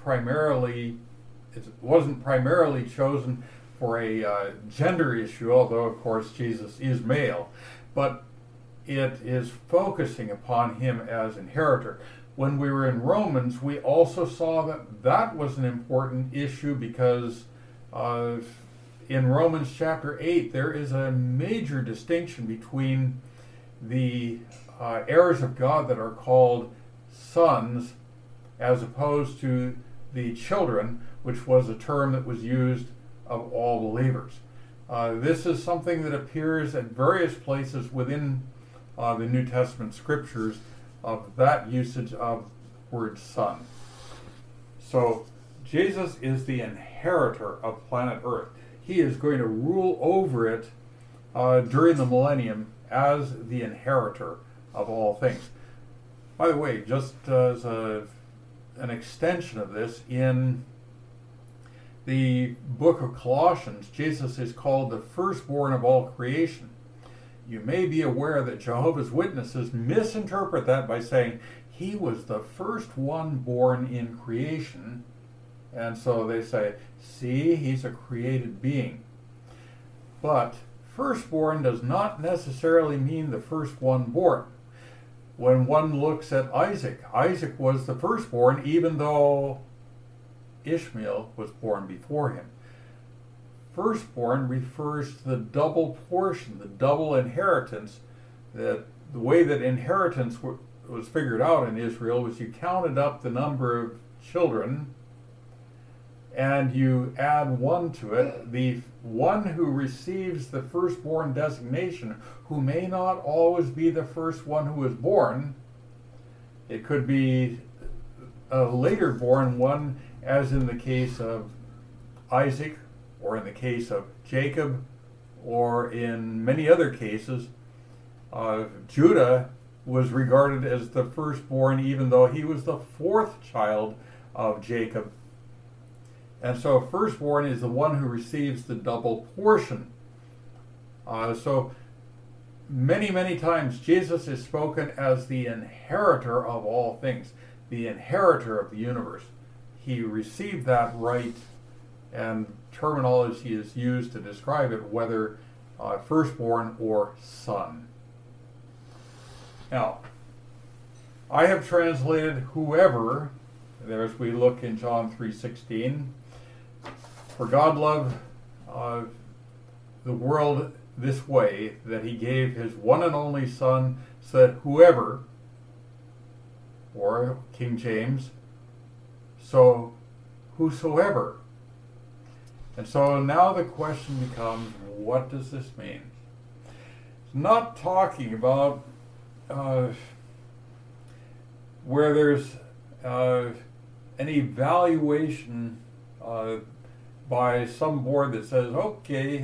it wasn't primarily chosen for a gender issue, although of course Jesus is male, but it is focusing upon him as inheritor. When we were in Romans, we also saw that that was an important issue because in Romans chapter 8, there is a major distinction between the heirs of God that are called sons as opposed to the children, which was a term that was used of all believers. This is something that appears at various places within the New Testament scriptures of that usage of the word son. So Jesus is the inheritor of planet Earth. He is going to rule over it during the millennium as the inheritor of all things. By the way, just as an extension of this, in the book of Colossians, Jesus is called the firstborn of all creation. You may be aware that Jehovah's Witnesses misinterpret that by saying he was the first one born in creation, And so they say, see, he's a created being. But firstborn does not necessarily mean the first one born. When one looks at Isaac, Isaac was the firstborn, even though Ishmael was born before him. Firstborn refers to the double portion, the double inheritance. That the way that inheritance was figured out in Israel was you counted up the number of children and you add one to it. The one who receives the firstborn designation, who may not always be the first one who was born, it could be a later born one, as in the case of Isaac, or in the case of Jacob, or in many other cases, Judah was regarded as the firstborn, even though he was the fourth child of Jacob. And so firstborn is the one who receives the double portion. So many, many times Jesus is spoken as the inheritor of all things, the inheritor of the universe. He received that right, and terminology is used to describe it, whether firstborn or son. Now, I have translated whoever, there as we look in John 3:16, for God loved the world this way, that he gave his one and only Son, so that whoever, or King James, so whosoever. And so now the question becomes, what does this mean? It's not talking about where there's an evaluation by some board that says, okay,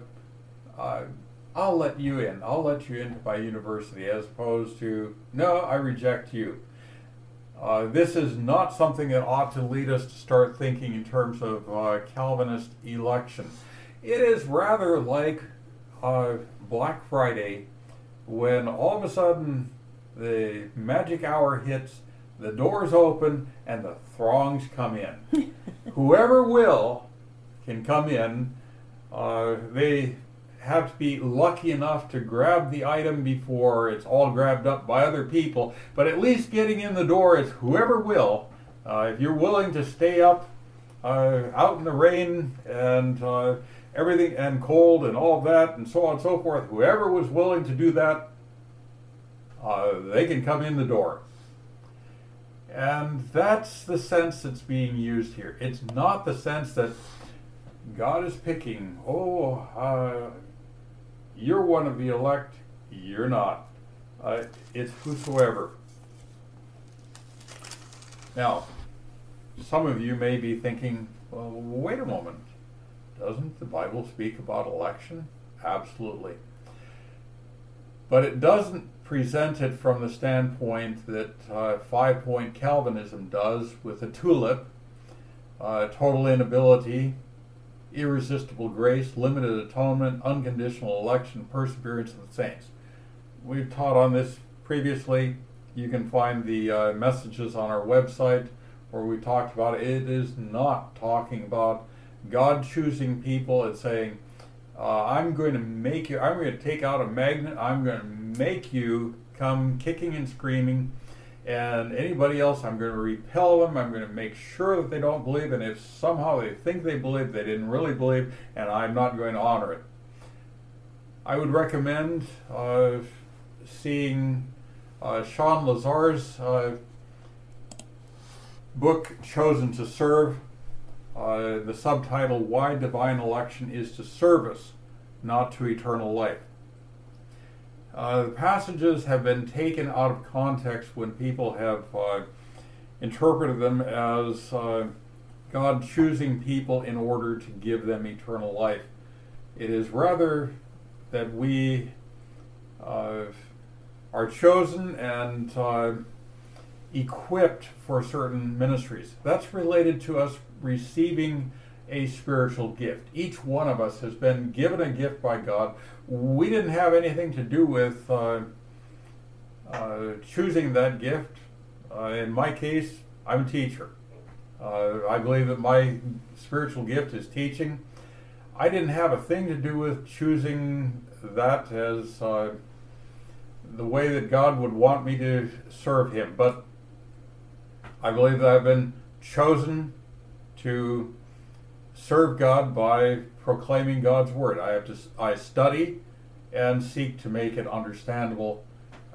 I'll let you in. I'll let you into my university, as opposed to, no, I reject you. This is not something that ought to lead us to start thinking in terms of Calvinist election. It is rather like Black Friday, when all of a sudden the magic hour hits, the doors open, and the throngs come in. Whoever will can come in. They have to be lucky enough to grab the item before it's all grabbed up by other people, but at least getting in the door is whoever will. If you're willing to stay up out in the rain and everything and cold and all of that and so on and so forth, whoever was willing to do that, they can come in the door. And that's the sense that's being used here. It's not the sense that God is picking, you're one of the elect, you're not. It's whosoever. Now, some of you may be thinking, well, wait a moment. Doesn't the Bible speak about election? Absolutely. But it doesn't present it from the standpoint that five-point Calvinism does, with a tulip, total inability, irresistible grace, limited atonement, unconditional election, perseverance of the saints. We've taught on this previously. You can find the messages on our website where we talked about it. It is not talking about God choosing people and saying, I'm going to take out a magnet, I'm going to make you come kicking and screaming, and anybody else, I'm going to repel them, I'm going to make sure that they don't believe, and if somehow they think they believe, they didn't really believe, and I'm not going to honor it. I would recommend seeing Sean Lazar's book, Chosen to Serve. The subtitle, Why Divine Election is to Service, Not to Eternal Life. The passages have been taken out of context when people have interpreted them as God choosing people in order to give them eternal life. It is rather that we are chosen and equipped for certain ministries. That's related to us receiving a spiritual gift. Each one of us has been given a gift by God. We didn't have anything to do with choosing that gift. In my case, I'm a teacher. I believe that my spiritual gift is teaching. I didn't have a thing to do with choosing that as the way that God would want me to serve Him, but I believe that I've been chosen to serve God by proclaiming God's Word. I study and seek to make it understandable.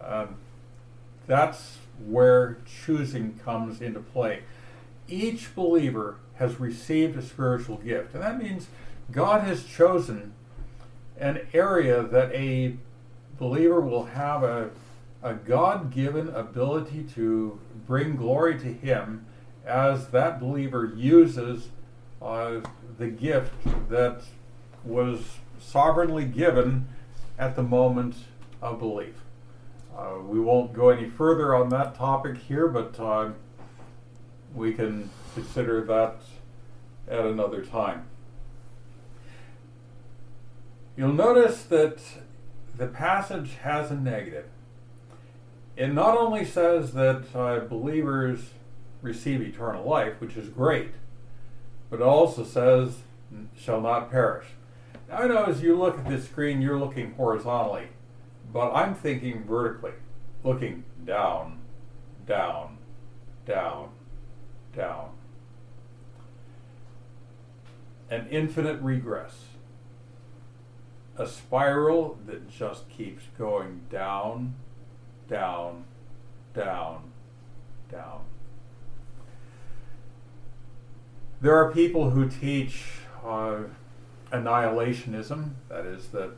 That's where choosing comes into play. Each believer has received a spiritual gift, and that means God has chosen an area that a believer will have a God-given ability to bring glory to Him as that believer uses the gift that was sovereignly given at the moment of belief. We won't go any further on that topic here, but we can consider that at another time. You'll notice that the passage has a negative. It not only says that believers receive eternal life, which is great, but it also says, shall not perish. Now, I know as you look at this screen, you're looking horizontally, but I'm thinking vertically, looking down, down, down, down. An infinite regress. A spiral that just keeps going down, down, down, down. There are people who teach annihilationism, that is, that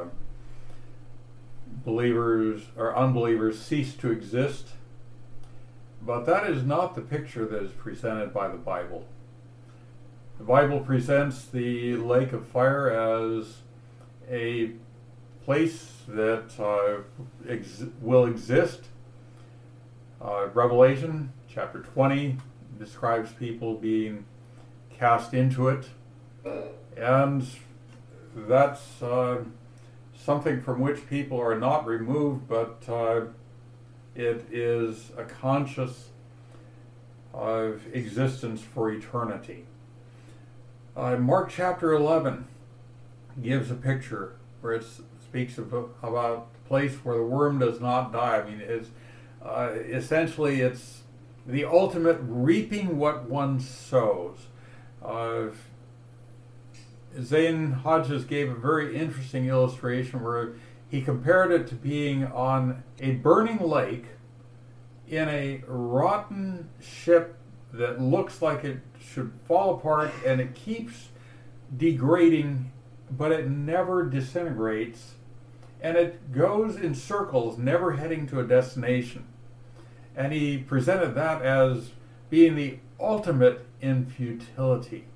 believers or unbelievers cease to exist, but that is not the picture that is presented by the Bible. The Bible presents the lake of fire as a place that will exist. Revelation chapter 20 describes people being cast into it, and that's something from which people are not removed, but it is a conscious existence for eternity. Mark chapter 11 gives a picture where it speaks about a place where the worm does not die. I mean, it's essentially it's the ultimate reaping what one sows. Zane Hodges gave a very interesting illustration where he compared it to being on a burning lake in a rotten ship that looks like it should fall apart, and it keeps degrading, but it never disintegrates, and it goes in circles, never heading to a destination. And he presented that as being the ultimate in futility.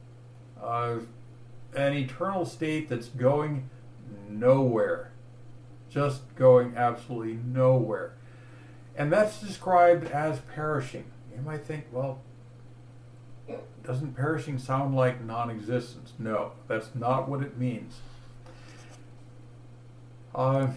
An eternal state that's going nowhere. Just going absolutely nowhere. And that's described as perishing. You might think, well, doesn't perishing sound like non-existence? No, that's not what it means. To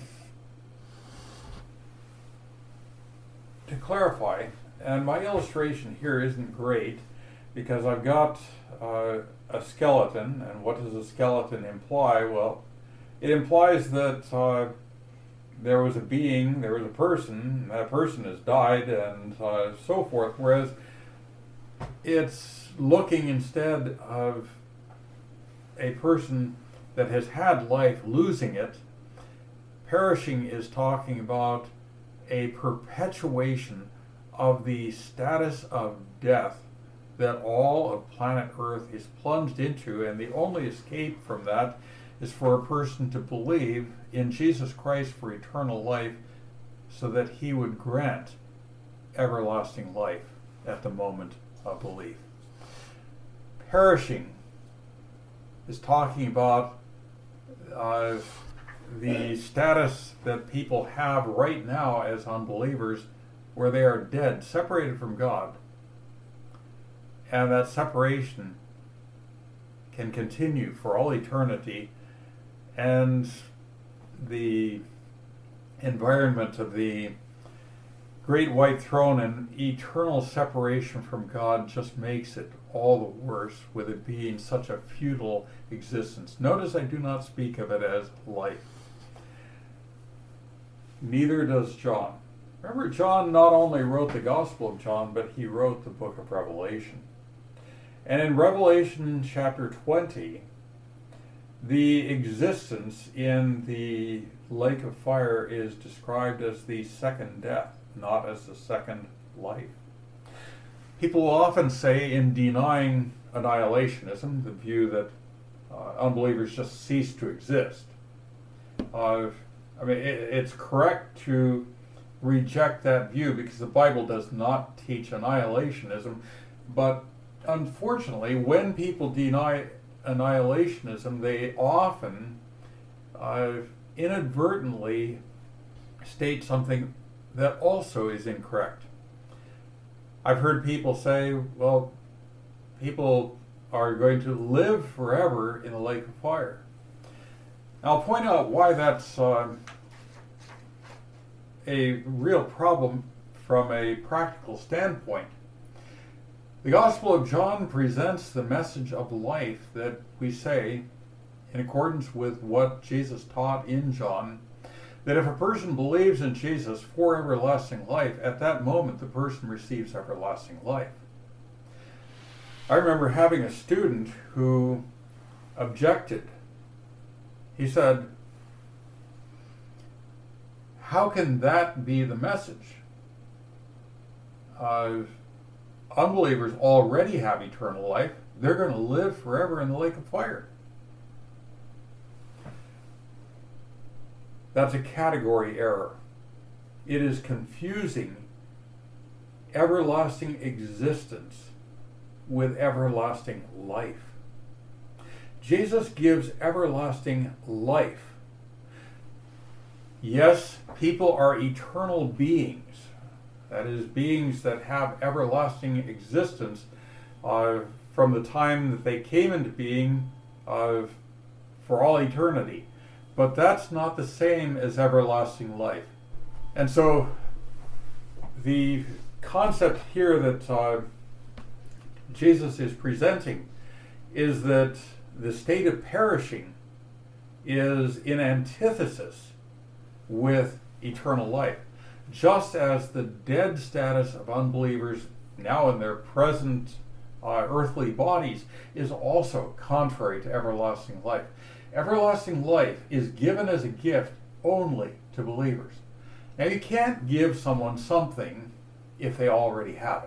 clarify, and my illustration here isn't great because I've got a skeleton, and what does a skeleton imply? Well, it implies that there was a being, there was a person, that person has died, and so forth, whereas it's looking instead of a person that has had life losing it. Perishing is talking about a perpetuation of the status of death that all of planet Earth is plunged into, and the only escape from that is for a person to believe in Jesus Christ for eternal life so that He would grant everlasting life at the moment of belief. Perishing is talking about the status that people have right now as unbelievers, where they are dead, separated from God. And that separation can continue for all eternity, and the environment of the great white throne and eternal separation from God just makes it all the worse, with it being such a futile existence. Notice I do not speak of it as life. Neither does John. Remember, John not only wrote the Gospel of John, but he wrote the book of Revelation. And in Revelation chapter 20, the existence in the lake of fire is described as the second death, not as the second life. People will often say, in denying annihilationism, the view that unbelievers just cease to exist. It's correct to reject that view because the Bible does not teach annihilationism, but unfortunately, when people deny annihilationism, they often inadvertently state something that also is incorrect. I've heard people say, well, people are going to live forever in the lake of fire. I'll point out why that's a real problem from a practical standpoint. The Gospel of John presents the message of life that we say, in accordance with what Jesus taught in John, that if a person believes in Jesus for everlasting life, at that moment the person receives everlasting life. I remember having a student who objected. He said, how can that be the message? Unbelievers already have eternal life. They're going to live forever in the lake of fire. That's a category error. It is confusing everlasting existence with everlasting life. Jesus gives everlasting life. Yes, people are eternal beings. That is, beings that have everlasting existence from the time that they came into being for all eternity. But that's not the same as everlasting life. And so the concept here that Jesus is presenting is that the state of perishing is in antithesis with eternal life. Just as the dead status of unbelievers now in their present earthly bodies is also contrary to everlasting life. Everlasting life is given as a gift only to believers. Now, you can't give someone something if they already have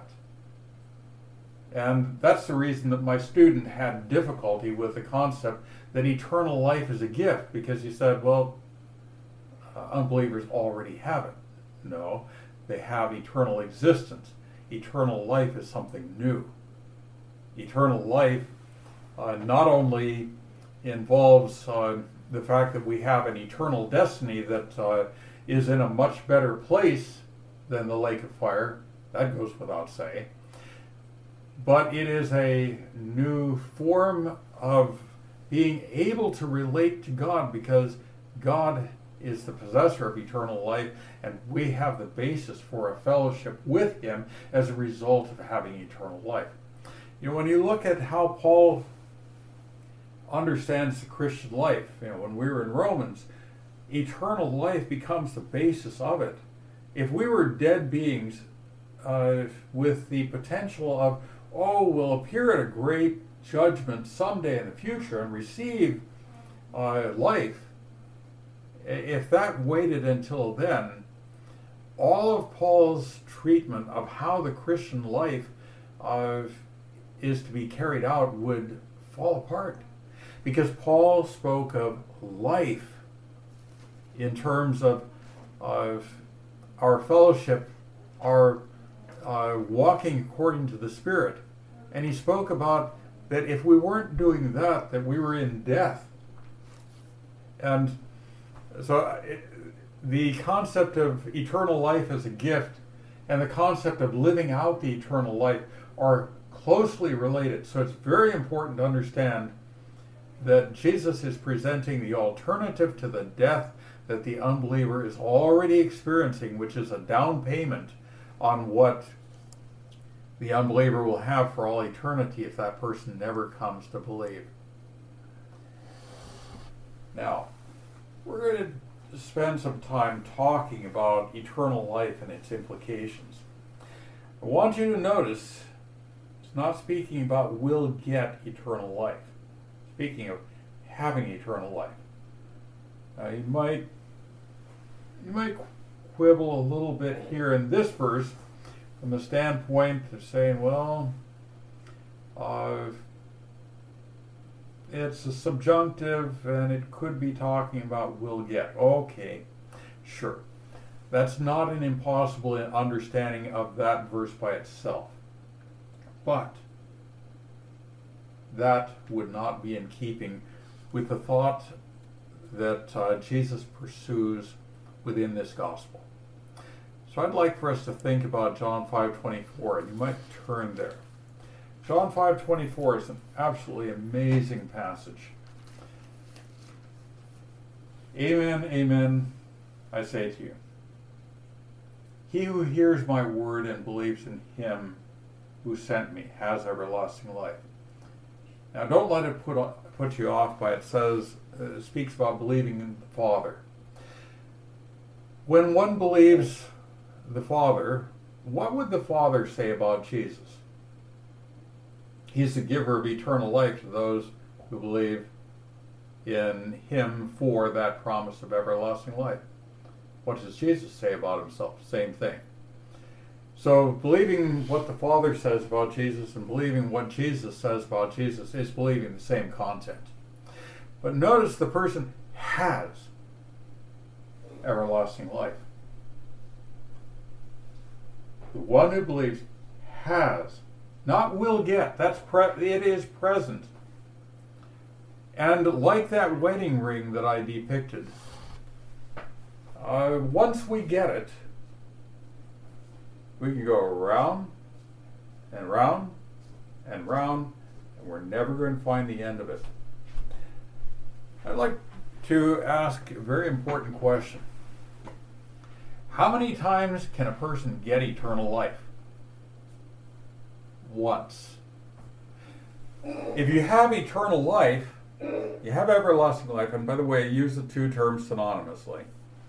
it. And that's the reason that my student had difficulty with the concept that eternal life is a gift, because he said, well, unbelievers already have it. No, they have eternal existence. Eternal life is something new. Eternal life not only involves the fact that we have an eternal destiny that is in a much better place than the lake of fire. That goes without saying. But it is a new form of being able to relate to God, because God is the possessor of eternal life, and we have the basis for a fellowship with Him as a result of having eternal life. You know, when you look at how Paul understands the Christian life, when we were in Romans, eternal life becomes the basis of it. If we were dead beings with the potential of, we'll appear at a great judgment someday in the future and receive life, if that waited until then, all of Paul's treatment of how the Christian life is to be carried out would fall apart. Because Paul spoke of life in terms of our fellowship, our walking according to the Spirit. And he spoke about that if we weren't doing that we were in death. And so the concept of eternal life as a gift and the concept of living out the eternal life are closely related. So it's very important to understand that Jesus is presenting the alternative to the death that the unbeliever is already experiencing, which is a down payment on what the unbeliever will have for all eternity if that person never comes to believe. Now, we're going to spend some time talking about eternal life and its implications. I want you to notice it's not speaking about will get eternal life. Speaking of having eternal life. Now you might quibble a little bit here in this verse from the standpoint of saying, well, it's a subjunctive and it could be talking about will get. Okay, sure. That's not an impossible understanding of that verse by itself. But that would not be in keeping with the thought that Jesus pursues within this gospel. So I'd like for us to think about John 5:24, and you might turn there. John 5:24 is an absolutely amazing passage. Amen, amen, I say to you. He who hears my word and believes in him who sent me has everlasting life. Now don't let it put you off by it speaks about believing in the Father. When one believes the Father, what would the Father say about Jesus? He's the giver of eternal life to those who believe in him for that promise of everlasting life. What does Jesus say about himself? Same thing. So believing what the Father says about Jesus and believing what Jesus says about Jesus is believing the same content. But notice the person has everlasting life. The one who believes has, not will get. It is present. And like that wedding ring that I depicted, once we get it, we can go round and round and round, and we're never going to find the end of it. I'd like to ask a very important question. How many times can a person get eternal life? Once. If you have eternal life, you have everlasting life, and by the way, use the two terms synonymously.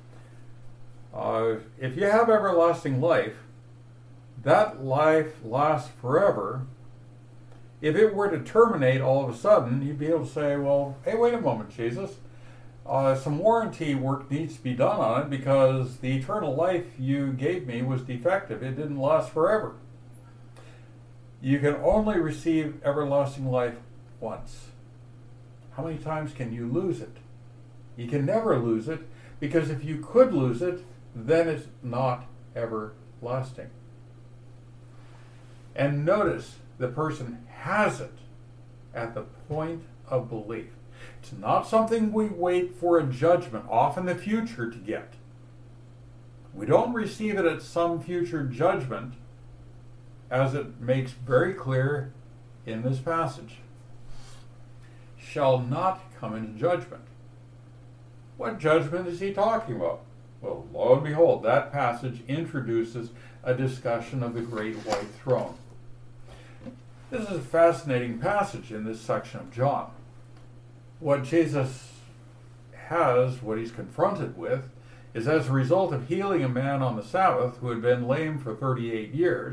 If you have everlasting life, that life lasts forever. If it were to terminate all of a sudden, you'd be able to say, well, hey, wait a moment, Jesus. Some warranty work needs to be done on it because the eternal life you gave me was defective. It didn't last forever. You can only receive everlasting life once. How many times can you lose it? You can never lose it, because if you could lose it, then it's not everlasting. And notice the person has it at the point of belief. It's not something we wait for a judgment off in the future to get. We don't receive it at some future judgment, as it makes very clear in this passage. Shall not come into judgment. What judgment is he talking about? Well, lo and behold, that passage introduces a discussion of the great white throne. This is a fascinating passage in this section of John. What Jesus has, what he's confronted with, is as a result of healing a man on the Sabbath who had been lame for 38 years,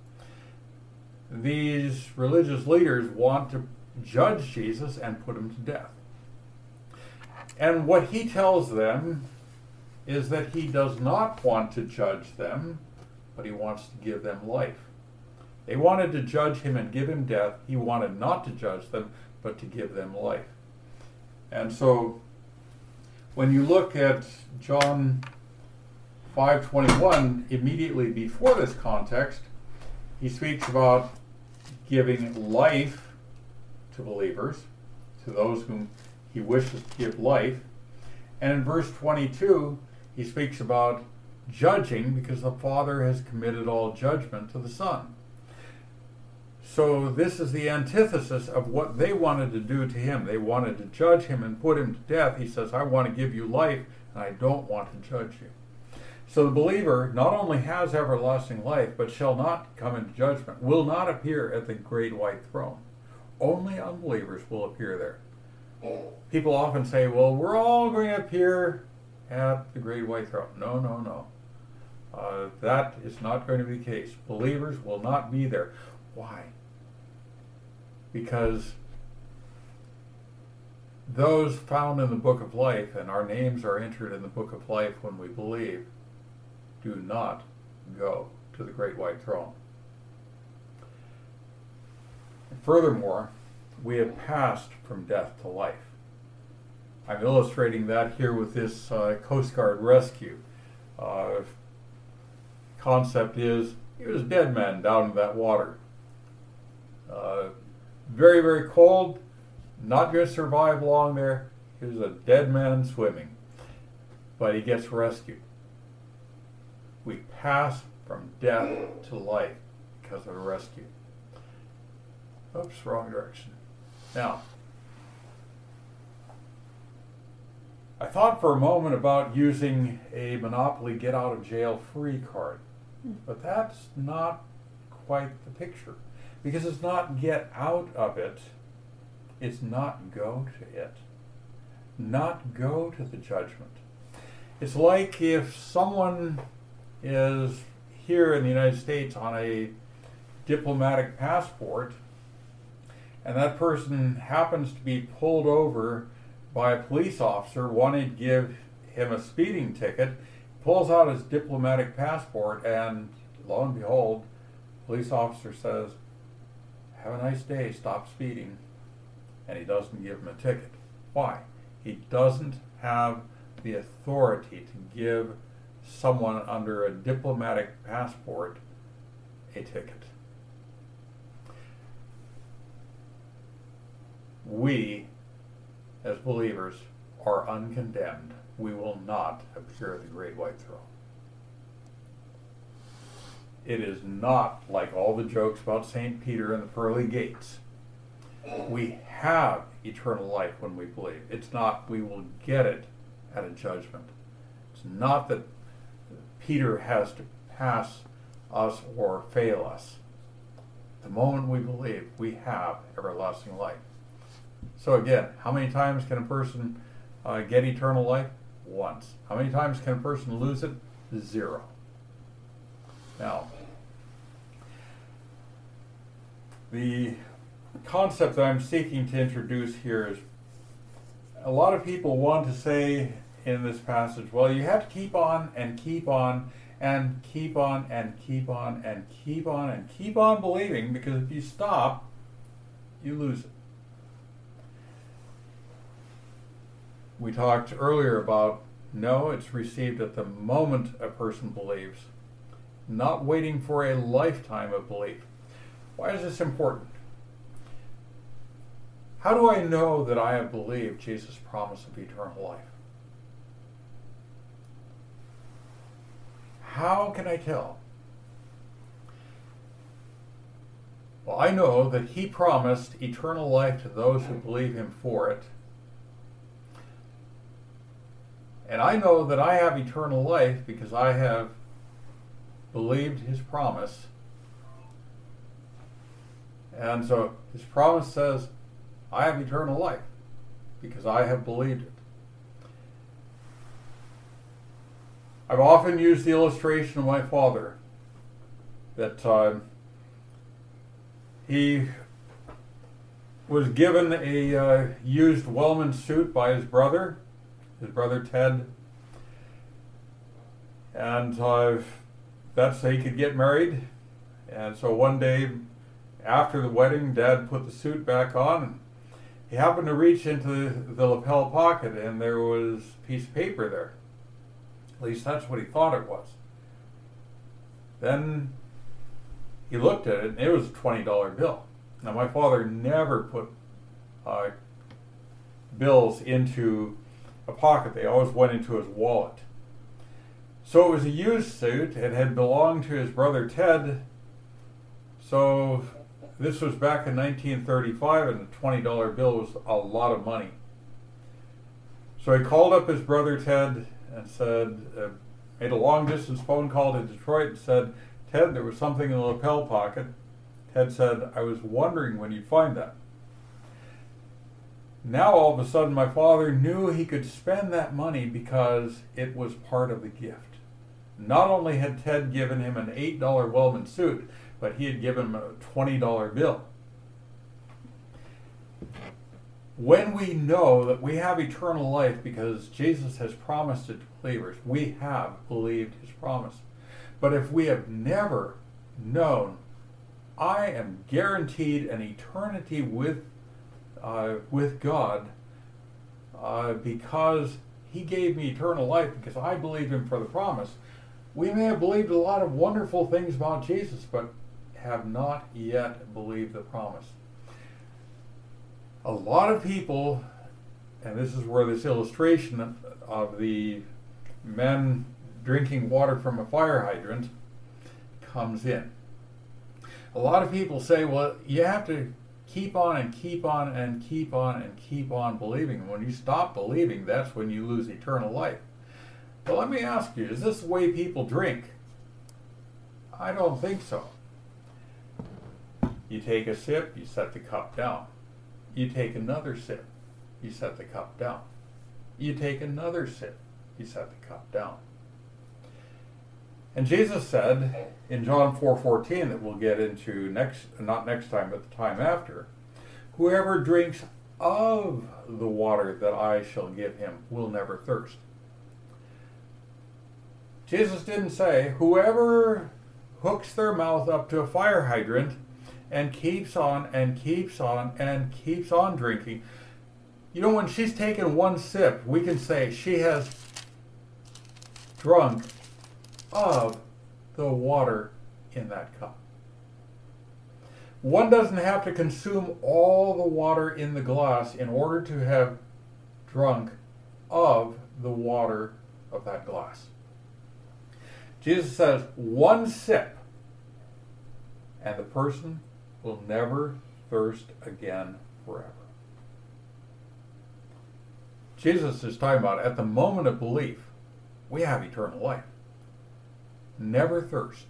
these religious leaders want to judge Jesus and put him to death. And what he tells them is that he does not want to judge them, but he wants to give them life. They wanted to judge him and give him death. He wanted not to judge them, but to give them life. And so, when you look at John 5:21, immediately before this context, he speaks about giving life to believers, to those whom he wishes to give life. And in verse 22, he speaks about judging because the Father has committed all judgment to the Son. So this is the antithesis of what they wanted to do to him. They wanted to judge him and put him to death. He says, I want to give you life, and I don't want to judge you. So the believer not only has everlasting life, but shall not come into judgment, will not appear at the great white throne. Only unbelievers will appear there. People often say, well, we're all going to appear at the great white throne. No, no, no. That is not going to be the case. Believers will not be there. Why? Because those found in the book of life, and our names are entered in the book of life when we believe, do not go to the great white throne. And furthermore, we have passed from death to life. I'm illustrating that here with this Coast Guard rescue. Concept is, he was a dead man down in that water. Very, very cold, not going to survive long there. He was a dead man swimming, but he gets rescued. We pass from death to life because of a rescue. Oops, wrong direction. Now, I thought for a moment about using a Monopoly get out of jail free card, but that's not quite the picture, because it's not get out of it, it's not go to it, not go to the judgment. It's like if someone is here in the United States on a diplomatic passport, and that person happens to be pulled over by a police officer wanting to give him a speeding ticket, pulls out his diplomatic passport, and lo and behold, the police officer says, "Have a nice day, stop speeding," and he doesn't give him a ticket. Why? He doesn't have the authority to give someone under a diplomatic passport a ticket. We, as believers, are uncondemned. We will not appear at the great white throne. It is not like all the jokes about St. Peter and the pearly gates. We have eternal life when we believe. It's not we will get it at a judgment. It's not that Peter has to pass us or fail us. The moment we believe, we have everlasting life. So again, how many times can a person get eternal life? Once. How many times can a person lose it? 0. Now, the concept that I'm seeking to introduce here is, a lot of people want to say in this passage, well, you have to keep on and keep on and keep on and keep on and keep on and keep on believing, because if you stop, you lose it. We talked earlier about, no, it's received at the moment a person believes, not waiting for a lifetime of belief. Why is this important? How do I know that I have believed Jesus' promise of eternal life? How can I tell? Well, I know that he promised eternal life to those who believe him for it. And I know that I have eternal life because I have believed his promise. And so his promise says, I have eternal life because I have believed it. I've often used the illustration of my father that he was given a used Wellman suit by his brother Ted, and that's so he could get married. And so one day after the wedding, Dad put the suit back on, and he happened to reach into the lapel pocket, and there was a piece of paper there. At least that's what he thought it was. Then he looked at it, and it was a $20 bill. Now, my father never put bills into a pocket. They always went into his wallet. So it was a used suit. It had belonged to his brother Ted. So this was back in 1935, and a $20 bill was a lot of money. So he called up his brother Ted and said, made a long-distance phone call to Detroit and said, Ted, there was something in the lapel pocket. Ted said, I was wondering when you'd find that. Now all of a sudden my father knew he could spend that money because it was part of the gift. Not only had Ted given him an $8 Wellman suit, but he had given him a $20 bill. When we know that we have eternal life because Jesus has promised it to believers, we have believed his promise. But if we have never known, I am guaranteed an eternity with God because he gave me eternal life because I believed him for the promise. We may have believed a lot of wonderful things about Jesus, but have not yet believed the promise. A lot of people, and this is where this illustration of the men drinking water from a fire hydrant comes in. A lot of people say, well, you have to keep on and keep on and keep on and keep on believing. And when you stop believing, that's when you lose eternal life. But let me ask you, is this the way people drink? I don't think so. You take a sip, you set the cup down. You take another sip, you set the cup down. You take another sip, you set the cup down. And Jesus said in John 4:14 that we'll get into not next time, but the time after, whoever drinks of the water that I shall give him will never thirst. Jesus didn't say whoever hooks their mouth up to a fire hydrant and keeps on and keeps on and keeps on drinking. You know, when she's taken one sip, we can say she has drunk of the water in that cup. One doesn't have to consume all the water in the glass in order to have drunk of the water of that glass. Jesus says one sip and the person will never thirst again forever. Jesus is talking about at the moment of belief, we have eternal life. Never thirst.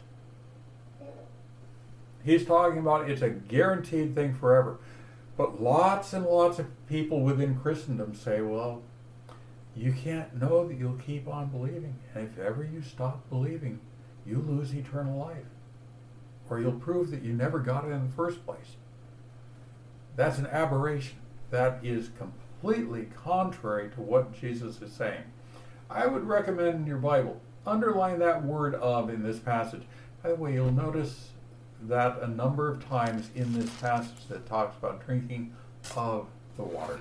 He's talking about it's a guaranteed thing forever. But lots and lots of people within Christendom say, well, you can't know that you'll keep on believing. And if ever you stop believing, you lose eternal life. Or you'll prove that you never got it in the first place. That's an aberration. That is completely contrary to what Jesus is saying. I would recommend in your Bible, underline that word of in this passage. By the way, you'll notice that a number of times in this passage that talks about drinking of the water.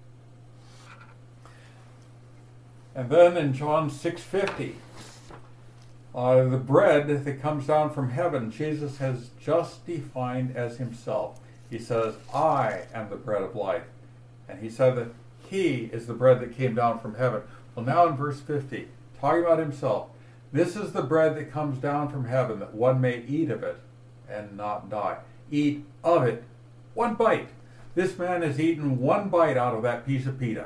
And then in John 6:50, the bread that comes down from heaven, Jesus has just defined as himself. He says, I am the bread of life. And he said that he is the bread that came down from heaven. Well, now in verse 50, talking about himself, this is the bread that comes down from heaven, that one may eat of it and not die. Eat of it. One bite. This man has eaten one bite out of that piece of pita.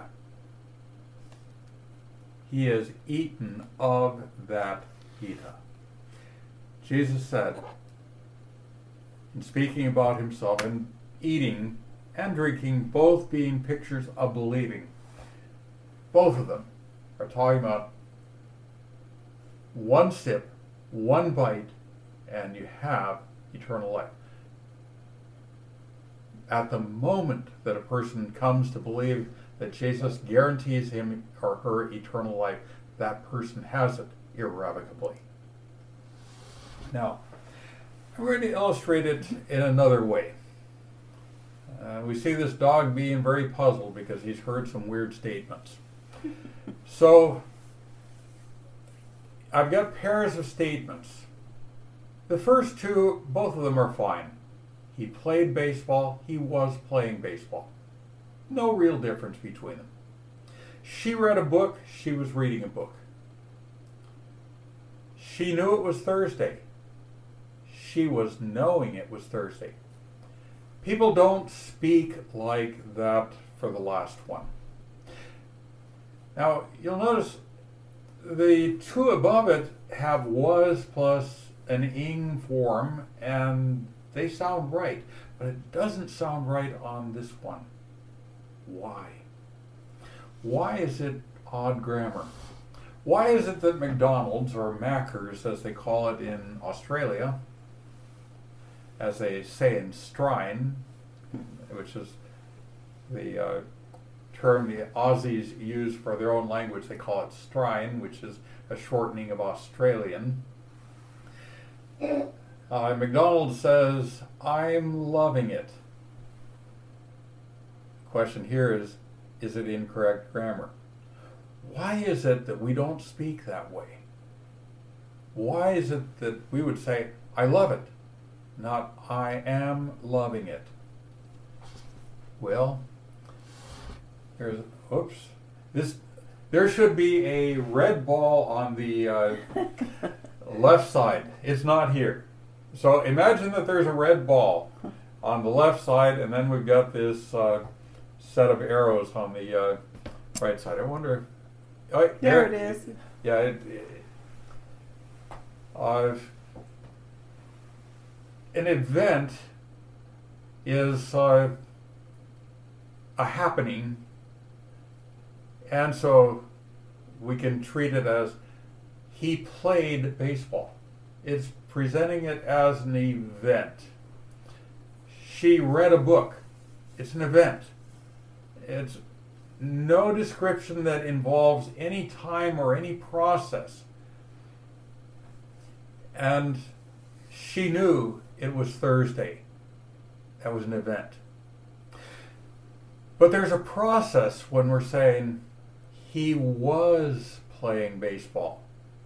He has eaten of that pita. Jesus said, in speaking about himself, and eating and drinking, both being pictures of believing, both of them are talking about one sip, one bite, and you have eternal life. At the moment that a person comes to believe that Jesus guarantees him or her eternal life, that person has it irrevocably. Now, I'm going to illustrate it in another way. We see this dog being very puzzled because he's heard some weird statements. So, I've got pairs of statements. The first two, both of them are fine. He played baseball. He was playing baseball. No real difference between them. She read a book. She was reading a book. She knew it was Thursday. She was knowing it was Thursday. People don't speak like that for the last one. Now, you'll notice the two above it have was plus an ing form, and they sound right, but it doesn't sound right on this one. Why? Why is it odd grammar? Why is it that McDonald's, or Macca's as they call it in Australia, as they say in Strine, which is the term the Aussies use for their own language, they call it Strine, which is a shortening of Australian. McDonald's says, "I'm loving it." The question here is it incorrect grammar? Why is it that we don't speak that way? Why is it that we would say, "I love it," not "I am loving it"? Well, there should be a red ball on the left side. It's not here. So imagine that there's a red ball on the left side, and then we've got this set of arrows on the right side. I wonder. There it is. Yeah. An event is a happening, and so we can treat it as he played baseball. It's presenting it as an event. She read a book. It's an event. It's no description that involves any time or any process. And she knew it was Thursday. That was an event. But there's a process when we're saying he was playing baseball.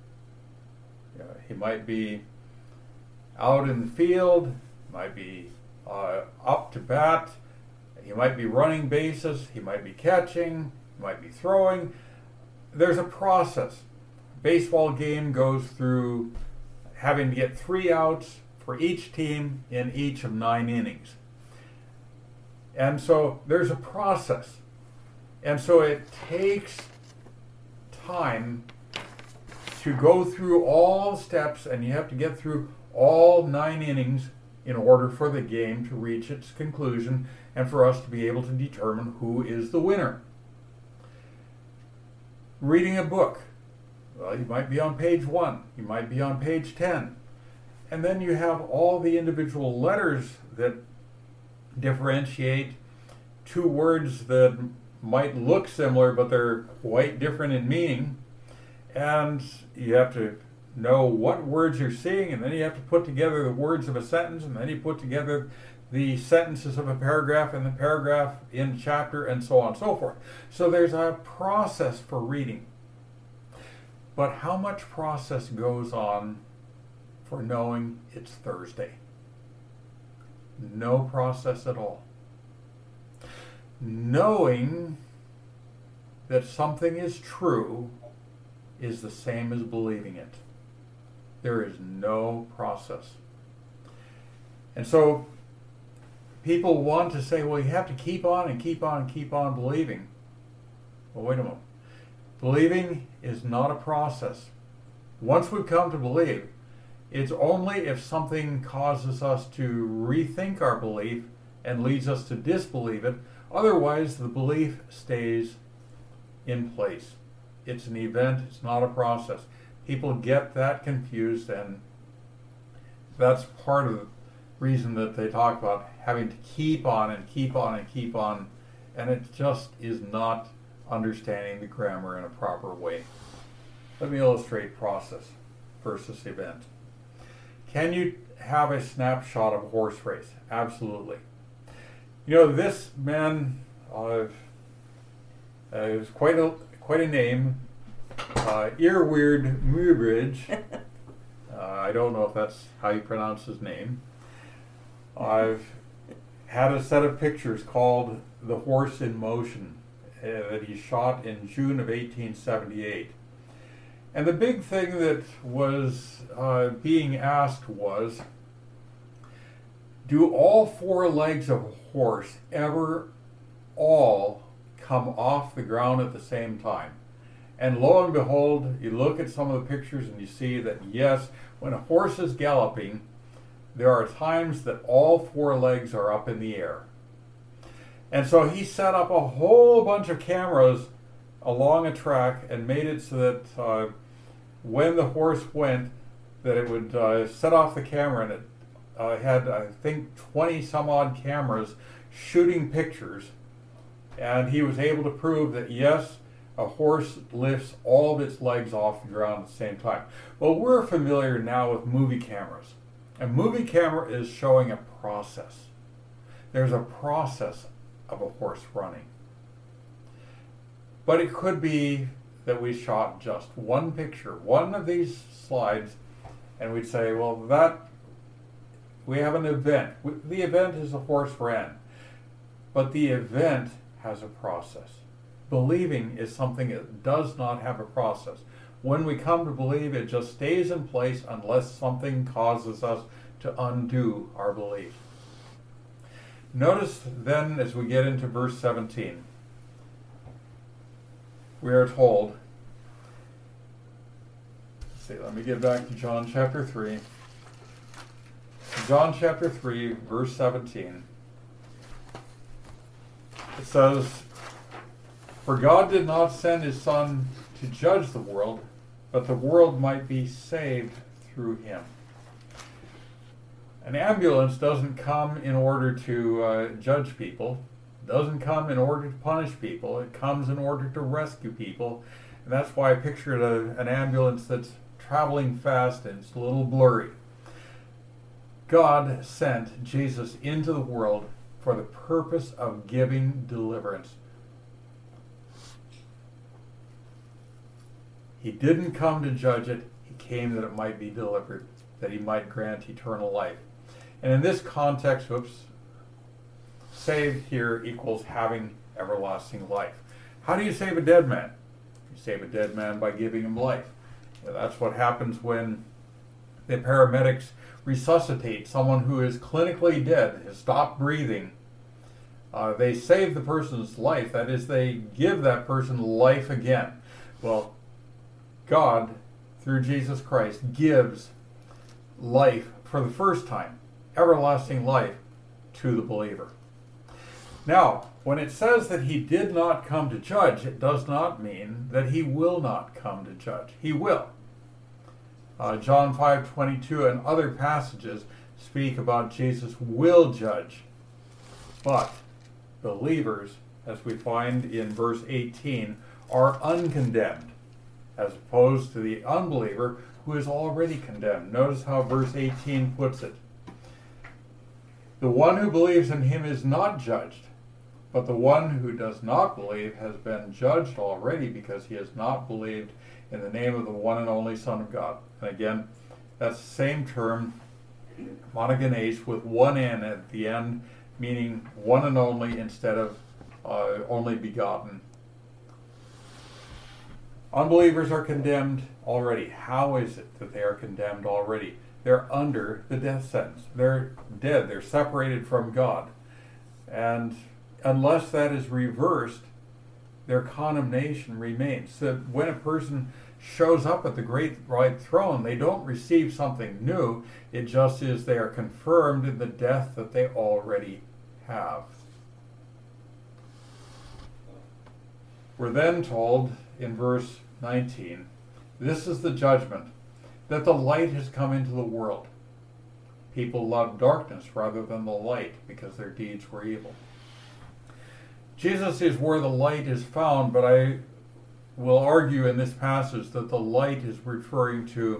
He might be out in the field, might be up to bat, he might be running bases, he might be catching, he might be throwing. There's a process. Baseball game goes through having to get 3 outs for each team in each of 9 innings. And so there's a process. And so it takes time to go through all steps, and you have to get through all 9 innings in order for the game to reach its conclusion and for us to be able to determine who is the winner. Reading a book. Well, you might be on page 1, you might be on page 10. And then you have all the individual letters that differentiate 2 words that might look similar, but they're quite different in meaning. And you have to know what words you're seeing, and then you have to put together the words of a sentence, and then you put together the sentences of a paragraph and the paragraph in a chapter, and so on and so forth. So there's a process for reading. But how much process goes on for knowing it's Thursday? No process at all. Knowing that something is true is the same as believing it. There is no process. And so people want to say, well, you have to keep on and keep on and keep on believing. Well, wait a moment. Believing is not a process. Once we've come to believe, it's only if something causes us to rethink our belief and leads us to disbelieve it. Otherwise, the belief stays in place. It's an event, it's not a process. People get that confused, and that's part of the reason that they talk about having to keep on and keep on and keep on, and it just is not understanding the grammar in a proper way. Let me illustrate process versus event. Can you have a snapshot of a horse race? Absolutely. You know, this man is quite a name, Earweird Muybridge. I don't know if that's how you pronounce his name. I've had a set of pictures called The Horse in Motion that he shot in June of 1878. And the big thing that was being asked was, do all 4 legs of a horse ever all come off the ground at the same time? And lo and behold, you look at some of the pictures and you see that, yes, when a horse is galloping, there are times that all four legs are up in the air. And so he set up a whole bunch of cameras along a track and made it so that when the horse went, that it would set off the camera, and it had, I think, 20 some odd cameras shooting pictures. And he was able to prove that, yes, a horse lifts all of its legs off the ground at the same time. Well, we're familiar now with movie cameras. A movie camera is showing a process. There's a process of a horse running. But it could be that we shot just one picture, one of these slides, and we'd say, well, that we have an event. The event is a horse ran. But the event has a process. Believing is something that does not have a process. When we come to believe, it just stays in place unless something causes us to undo our belief. Notice then, as we get into verse 17, we are told, let me get back to John chapter 3. John chapter 3, verse 17. It says, "For God did not send his Son to judge the world, but the world might be saved through him." An ambulance doesn't come in order to judge people, doesn't come in order to punish people, it comes in order to rescue people. And that's why I pictured an ambulance that's traveling fast and it's a little blurry. God sent Jesus into the world for the purpose of giving deliverance. He didn't come to judge it, he came that it might be delivered, that he might grant eternal life. And in this context, saved here equals having everlasting life. How do you save a dead man? You save a dead man by giving him life. That's what happens when the paramedics resuscitate someone who is clinically dead, has stopped breathing. They save the person's life. That is, they give that person life again. Well, God, through Jesus Christ, gives life for the first time, everlasting life, to the believer. Now, when it says that he did not come to judge, it does not mean that he will not come to judge. He will. John 5:22 and other passages speak about Jesus will judge. But believers, as we find in verse 18, are uncondemned, as opposed to the unbeliever who is already condemned. Notice how verse 18 puts it. "The one who believes in him is not judged, but the one who does not believe has been judged already because he has not believed in the name of the one and only Son of God." And again, that's the same term, monogenes, with one N at the end, meaning one and only instead of only begotten. Unbelievers are condemned already. How is it that they are condemned already? They're under the death sentence. They're dead. They're separated from God. And unless that is reversed, their condemnation remains. So when a person shows up at the great white throne, they don't receive something new. It just is they are confirmed in the death that they already have. We're then told in verse 19, "This is the judgment, that the light has come into the world. People loved darkness rather than the light because their deeds were evil." Jesus is where the light is found, but I will argue in this passage that the light is referring to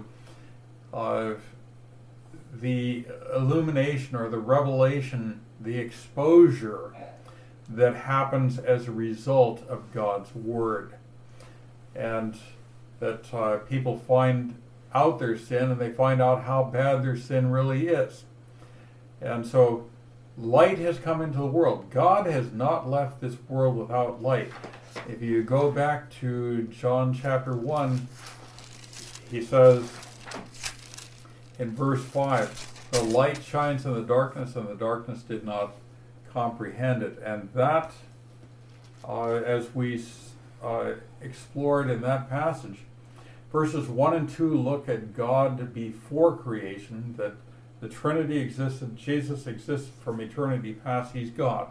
the illumination or the revelation, the exposure that happens as a result of God's Word. And that people find out their sin and they find out how bad their sin really is. And so light has come into the world. God has not left this world without light. If you go back to John chapter 1, he says in verse 5, "The light shines in the darkness, and the darkness did not comprehend it." And that, as we explored in that passage. Verses 1 and 2 look at God before creation, that the Trinity existed, Jesus existed from eternity past, he's God.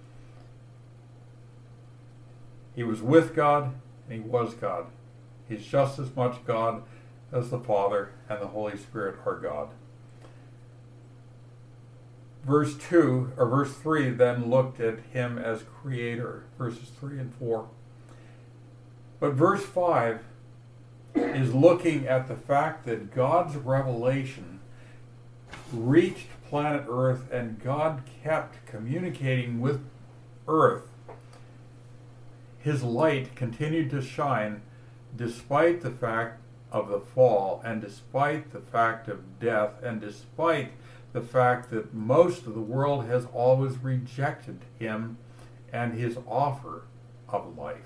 He was with God, and he was God. He's just as much God as the Father and the Holy Spirit are God. Verse 3 then looked at him as creator, verses 3 and 4. But verse 5 is looking at the fact that God's revelation reached planet Earth, and God kept communicating with Earth. His light continued to shine despite the fact of the fall, and despite the fact of death, and despite the fact that most of the world has always rejected him and his offer of life.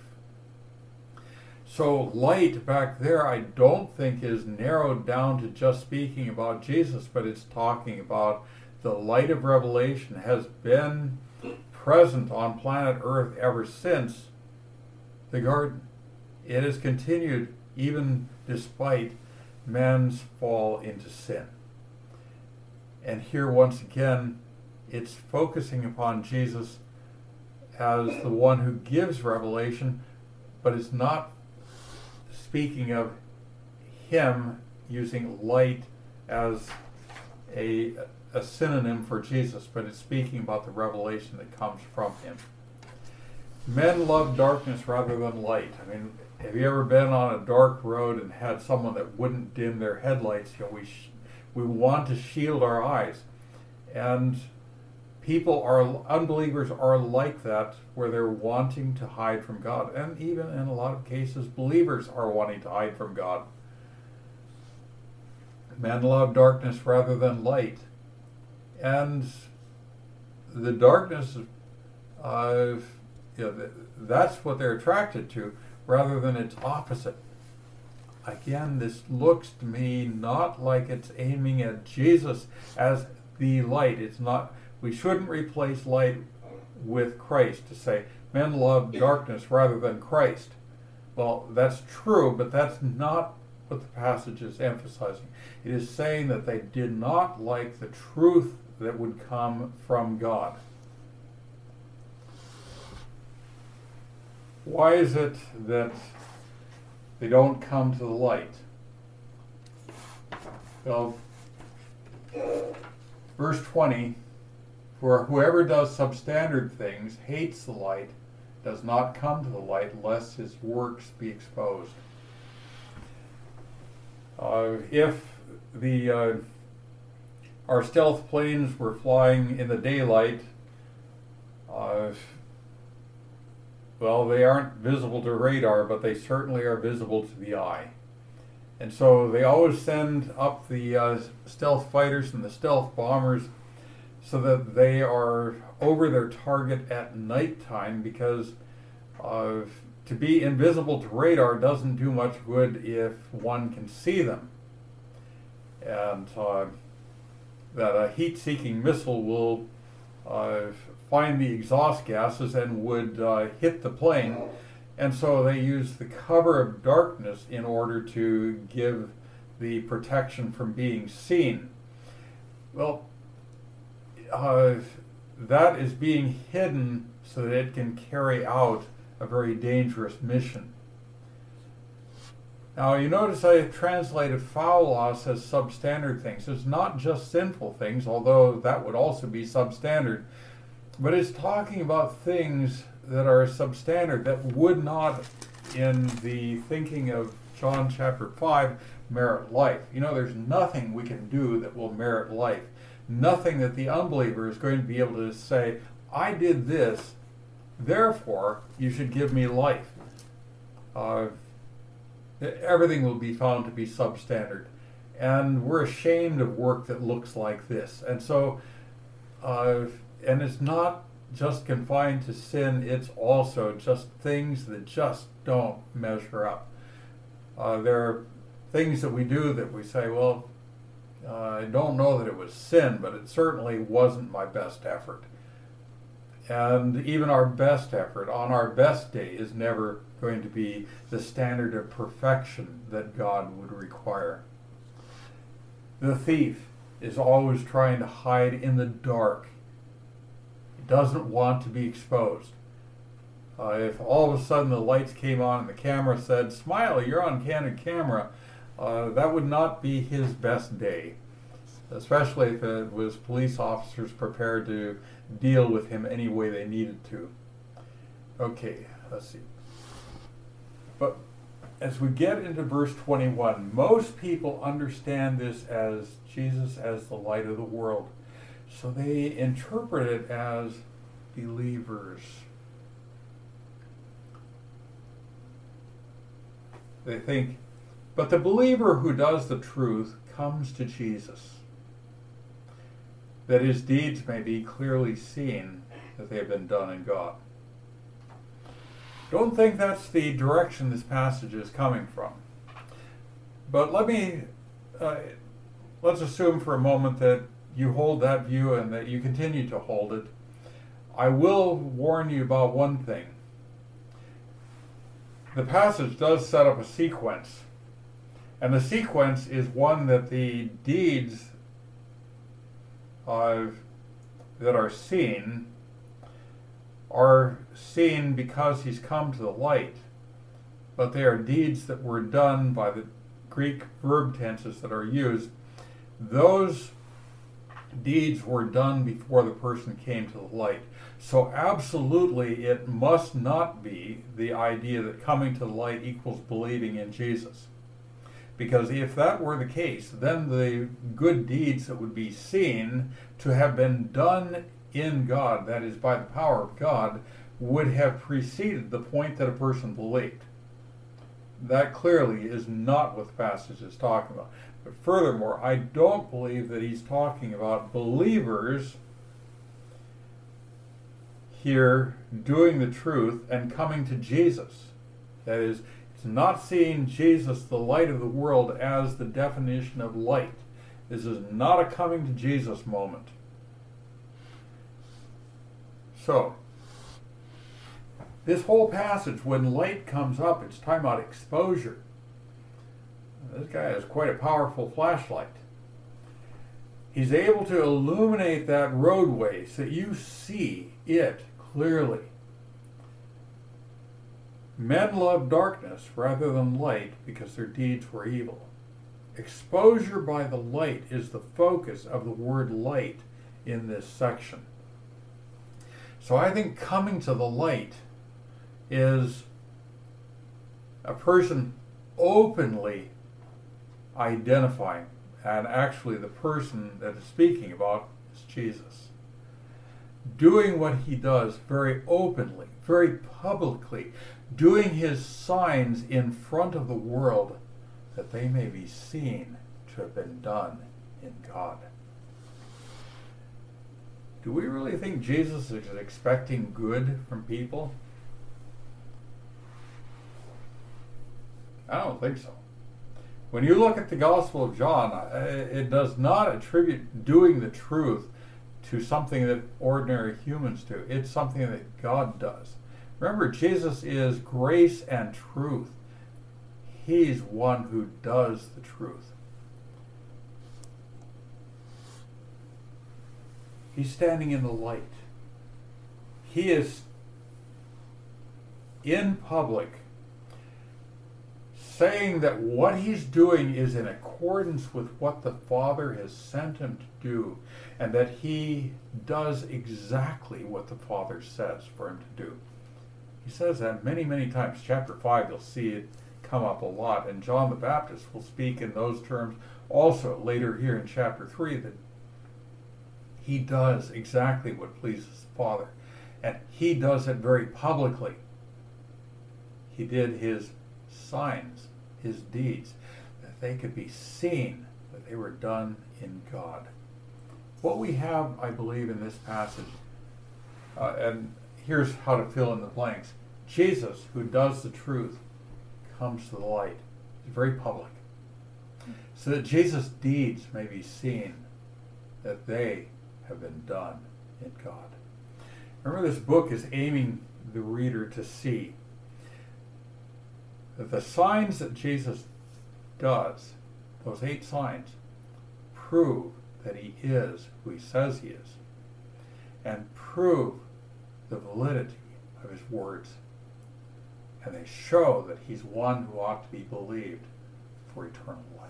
So light back there, I don't think is narrowed down to just speaking about Jesus, but it's talking about the light of revelation has been present on planet Earth ever since the garden. It has continued even despite man's fall into sin. And here once again, it's focusing upon Jesus as the one who gives revelation, but it's not speaking of him using light as a synonym for Jesus, but it's speaking about the revelation that comes from him. Men love darkness rather than light. I mean, have you ever been on a dark road and had someone that wouldn't dim their headlights? You know, we want to shield our eyes. And unbelievers are like that, where they're wanting to hide from God. And even in a lot of cases, believers are wanting to hide from God. Men love darkness rather than light. And the darkness, that's what they're attracted to, rather than its opposite. Again, this looks to me not like it's aiming at Jesus as the light. It's not. We shouldn't replace light with Christ to say men love darkness rather than Christ. Well, that's true, but that's not what the passage is emphasizing. It is saying that they did not like the truth that would come from God. Why is it that they don't come to the light? Well, verse 20, for whoever does substandard things hates the light, does not come to the light, lest his works be exposed. If our stealth planes were flying in the daylight, well, they aren't visible to radar, but they certainly are visible to the eye. And so they always send up the stealth fighters and the stealth bombers so that they are over their target at nighttime, because to be invisible to radar doesn't do much good if one can see them. And that a heat-seeking missile will find the exhaust gases and would hit the plane. And so they use the cover of darkness in order to give the protection from being seen. Well, that is being hidden so that it can carry out a very dangerous mission. Now, you notice I translated foul loss as substandard things. It's not just sinful things, although that would also be substandard, but it's talking about things that are substandard, that would not, in the thinking of John chapter 5, merit life. You know, there's nothing we can do that will merit life. Nothing that the unbeliever is going to be able to say, I did this, therefore you should give me life. Everything will be found to be substandard. And we're ashamed of work that looks like this. And so, and it's not just confined to sin, it's also just things that just don't measure up. There are things that we do that we say, well, I don't know that it was sin, but it certainly wasn't my best effort. And even our best effort on our best day is never going to be the standard of perfection that God would require. The thief is always trying to hide in the dark. He doesn't want to be exposed. If all of a sudden the lights came on and the camera said, "Smiley, you're on candid camera," that would not be his best day, especially if it was police officers prepared to deal with him any way they needed to. Okay, let's see. But as we get into verse 21, most people understand this as Jesus as the light of the world. So they interpret it as believers. They think, but the believer who does the truth comes to Jesus, that his deeds may be clearly seen that they have been done in God. Don't think that's the direction this passage is coming from. But let's assume for a moment that you hold that view and that you continue to hold it. I will warn you about one thing. The passage does set up a sequence, and the sequence is one that the deeds that are seen because he's come to the light, but they are deeds that were done by the Greek verb tenses that are used. Those deeds were done before the person came to the light. So absolutely it must not be the idea that coming to the light equals believing in Jesus. Because if that were the case, then the good deeds that would be seen to have been done in God, that is by the power of God, would have preceded the point that a person believed. That clearly is not what the passage is talking about. But furthermore, I don't believe that he's talking about believers here doing the truth and coming to Jesus. That is, it's not seeing Jesus, the light of the world, as the definition of light. This is not a coming to Jesus moment. So, this whole passage, when light comes up, it's talking about exposure. This guy has quite a powerful flashlight. He's able to illuminate that roadway so you see it clearly. Men love darkness rather than light because their deeds were evil. Exposure by the light is the focus of the word light in this section. So I think coming to the light is a person openly identifying, and actually the person that is speaking about is Jesus. Doing what he does very openly, very publicly, doing his signs in front of the world that they may be seen to have been done in God. Do we really think Jesus is expecting good from people? I don't think so. When you look at the Gospel of John, it does not attribute doing the truth to something that ordinary humans do. It's something that God does. Remember, Jesus is grace and truth. He's one who does the truth. He's standing in the light. He is in public saying that what he's doing is in accordance with what the Father has sent him to do, and that he does exactly what the Father says for him to do. He says that many, many times. Chapter 5, you'll see it come up a lot, and John the Baptist will speak in those terms also later here in chapter 3, that he does exactly what pleases the Father, and he does it very publicly. He did his signs, his deeds, that they could be seen that they were done in God. What we have, I believe, in this passage, and here's how to fill in the blanks. Jesus, who does the truth, comes to the light. It's very public. So that Jesus' deeds may be seen that they have been done in God. Remember, this book is aiming the reader to see that the signs that Jesus does, those 8 signs, prove that he is who he says he is, and prove the validity of his words. And they show that he's one who ought to be believed for eternal life.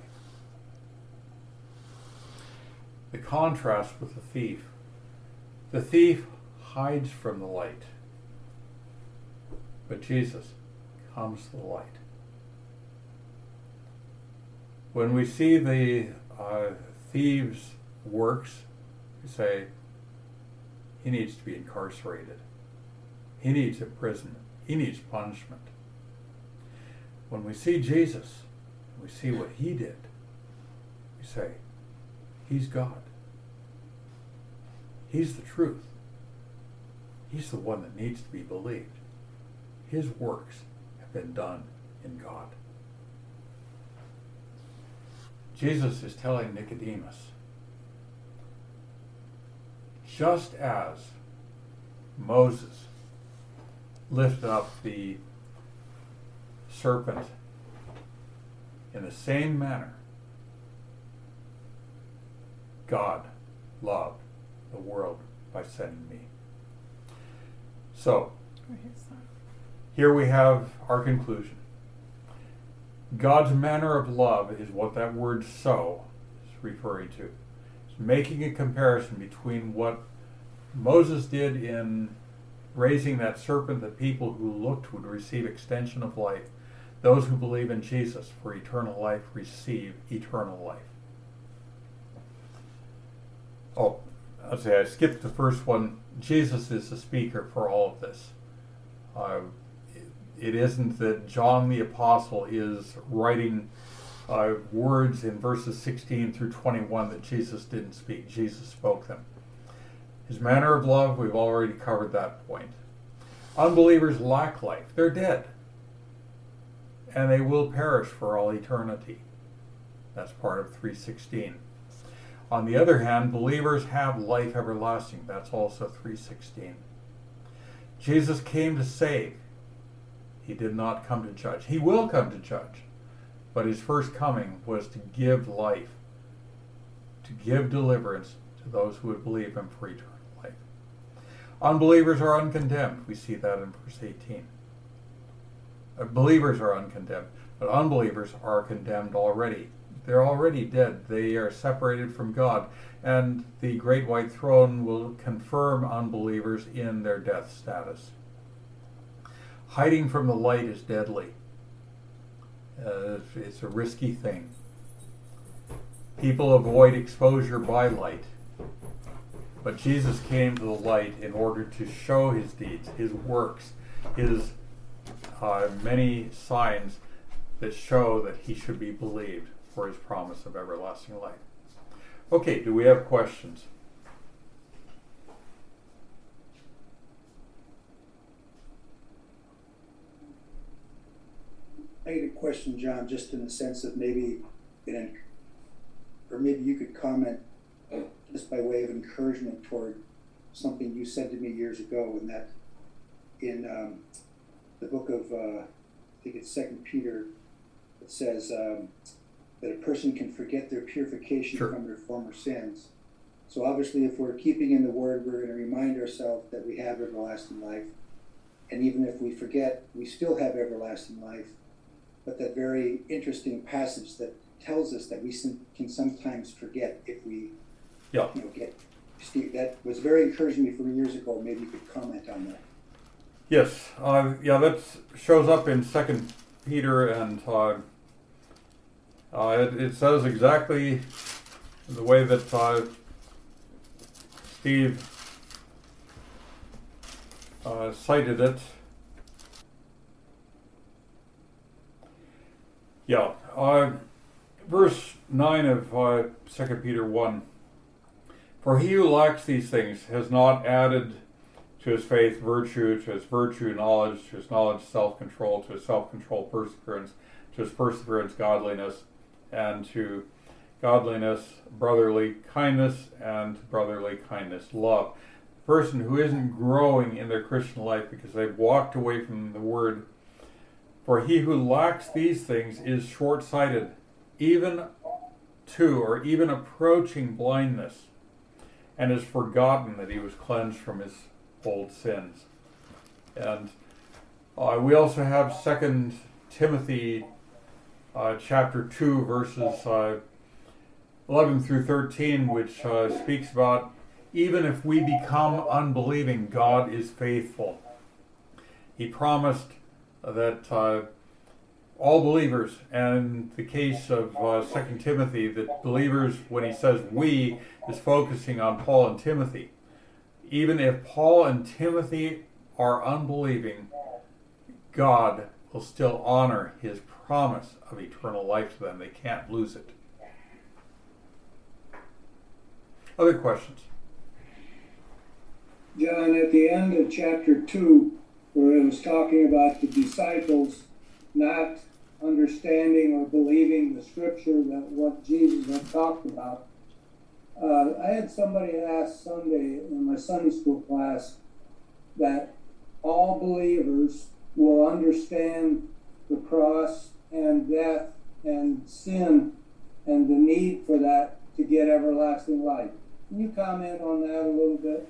The contrast with the thief. The thief hides from the light, but Jesus comes to the light. When we see the thieves' works, we say, he needs to be incarcerated. He needs imprisonment. He needs punishment. When we see Jesus, we see what he did, we say, he's God. He's the truth. He's the one that needs to be believed. His works have been done in God. Jesus is telling Nicodemus, just as Moses lifted up the serpent in the same manner, God loved the world by sending me. So, here we have our conclusion. God's manner of love is what that word "so" is referring to. It's making a comparison between what Moses did in raising that serpent, that people who looked would receive extension of life. Those who believe in Jesus for eternal life receive eternal life. Oh, I'll say I skipped the first one. Jesus is the speaker for all of this. It isn't that John the Apostle is writing words in verses 16 through 21 that Jesus didn't speak. Jesus spoke them. His manner of love, we've already covered that point. Unbelievers lack life. They're dead. And they will perish for all eternity. That's part of 3:16. On the other hand, believers have life everlasting. That's also 3:16. Jesus came to save. He did not come to judge. He will come to judge. But his first coming was to give life, to give deliverance to those who would believe him for eternal life. Unbelievers are uncondemned. We see that in verse 18. Believers are uncondemned, but unbelievers are condemned already. They're already dead. They are separated from God, and the great white throne will confirm unbelievers in their death status. Hiding from the light is deadly. It's a risky thing. People avoid exposure by light, but Jesus came to the light in order to show his deeds, his works, his many signs that show that he should be believed for his promise of everlasting life. Okay, do we have questions? I had a question, John, just in the sense of maybe you could comment just by way of encouragement toward something you said to me years ago, and that in the book of, I think it's 2 Peter, it says that a person can forget their purification from their former sins. So obviously, if we're keeping in the Word, we're going to remind ourselves that we have everlasting life. And even if we forget, we still have everlasting life. But that very interesting passage that tells us that we can sometimes forget if we get. Steve, that was very encouraging me from years ago. Maybe you could comment on that. Yes, that shows up in 2 Peter, and it says exactly the way that Steve cited it. Verse 9 of 2 Peter 1. For he who lacks these things has not added to his faith virtue, to his virtue knowledge, to his knowledge self-control, to his self-control perseverance, to his perseverance godliness, and to godliness brotherly kindness, and brotherly kindness love. person who isn't growing in their Christian life because they've walked away from the Word. For he who lacks these things is short-sighted, even to or even approaching blindness, and has forgotten that he was cleansed from his old sins. And we also have 2 Timothy chapter 2, verses 11 through 13, which speaks about, even if we become unbelieving, God is faithful. He promised that all believers, and in the case of 2 Timothy, that believers, when he says we, is focusing on Paul and Timothy. Even if Paul and Timothy are unbelieving, God will still honor his promise of eternal life to them. They can't lose it. Other questions? John, at the end of chapter 2, where it was talking about the disciples not understanding or believing the scripture that what Jesus had talked about, I had somebody ask Sunday in my Sunday school class that all believers will understand the cross and death and sin and the need for that to get everlasting life. Can you comment on that a little bit?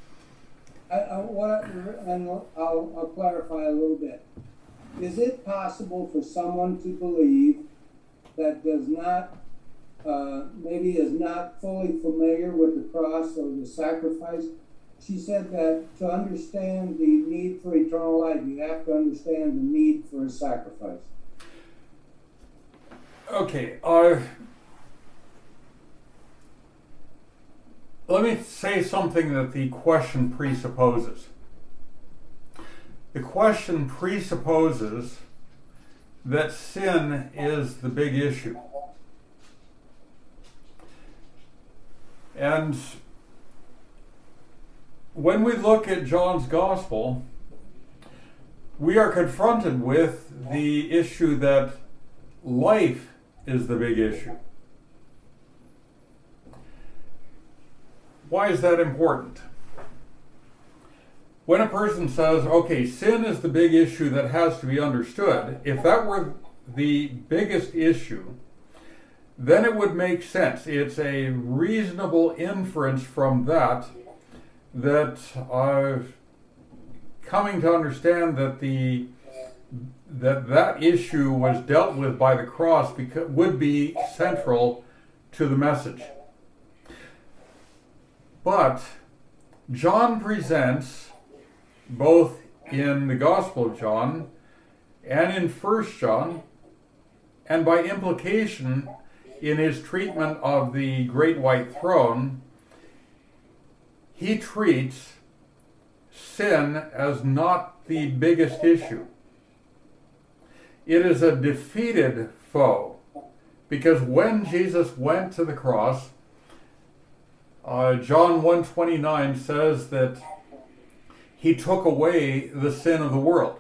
I'll clarify a little bit. Is it possible for someone to believe that does not, maybe is not fully familiar with the cross or the sacrifice? She said that to understand the need for eternal life, you have to understand the need for a sacrifice. Okay, let me say something that the question presupposes. The question presupposes that sin is the big issue. And when we look at John's Gospel, we are confronted with the issue that life is the big issue. Why is that important? When a person says, okay, sin is the big issue that has to be understood, if that were the biggest issue, then it would make sense. It's a reasonable inference from that coming to understand that that issue was dealt with by the cross would be central to the message. But John presents, both in the Gospel of John and in 1 John, and by implication in his treatment of the Great White Throne, he treats sin as not the biggest issue. It is a defeated foe, because when Jesus went to the cross, John 1:29 says that he took away the sin of the world.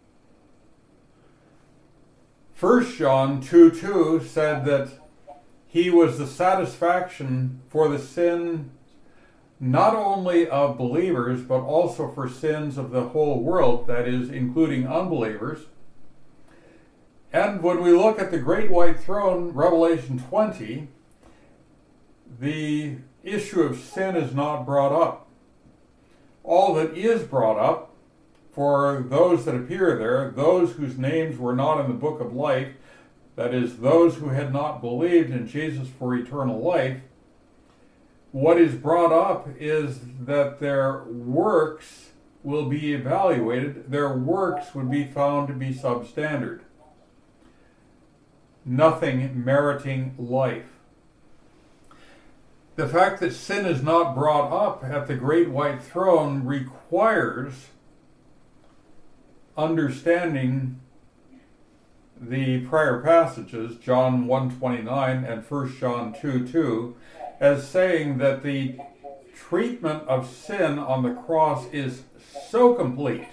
1 John 2:2 said that he was the satisfaction for the sin not only of believers, but also for sins of the whole world, that is, including unbelievers. And when we look at the Great White Throne, Revelation 20, the issue of sin is not brought up. All that is brought up for those that appear there, those whose names were not in the book of life, that is, those who had not believed in Jesus for eternal life, what is brought up is that their works will be evaluated. Their works would be found to be substandard. Nothing meriting life. The fact that sin is not brought up at the Great White Throne requires understanding the prior passages, John 1:29 and 1 John 2:2, as saying that the treatment of sin on the cross is so complete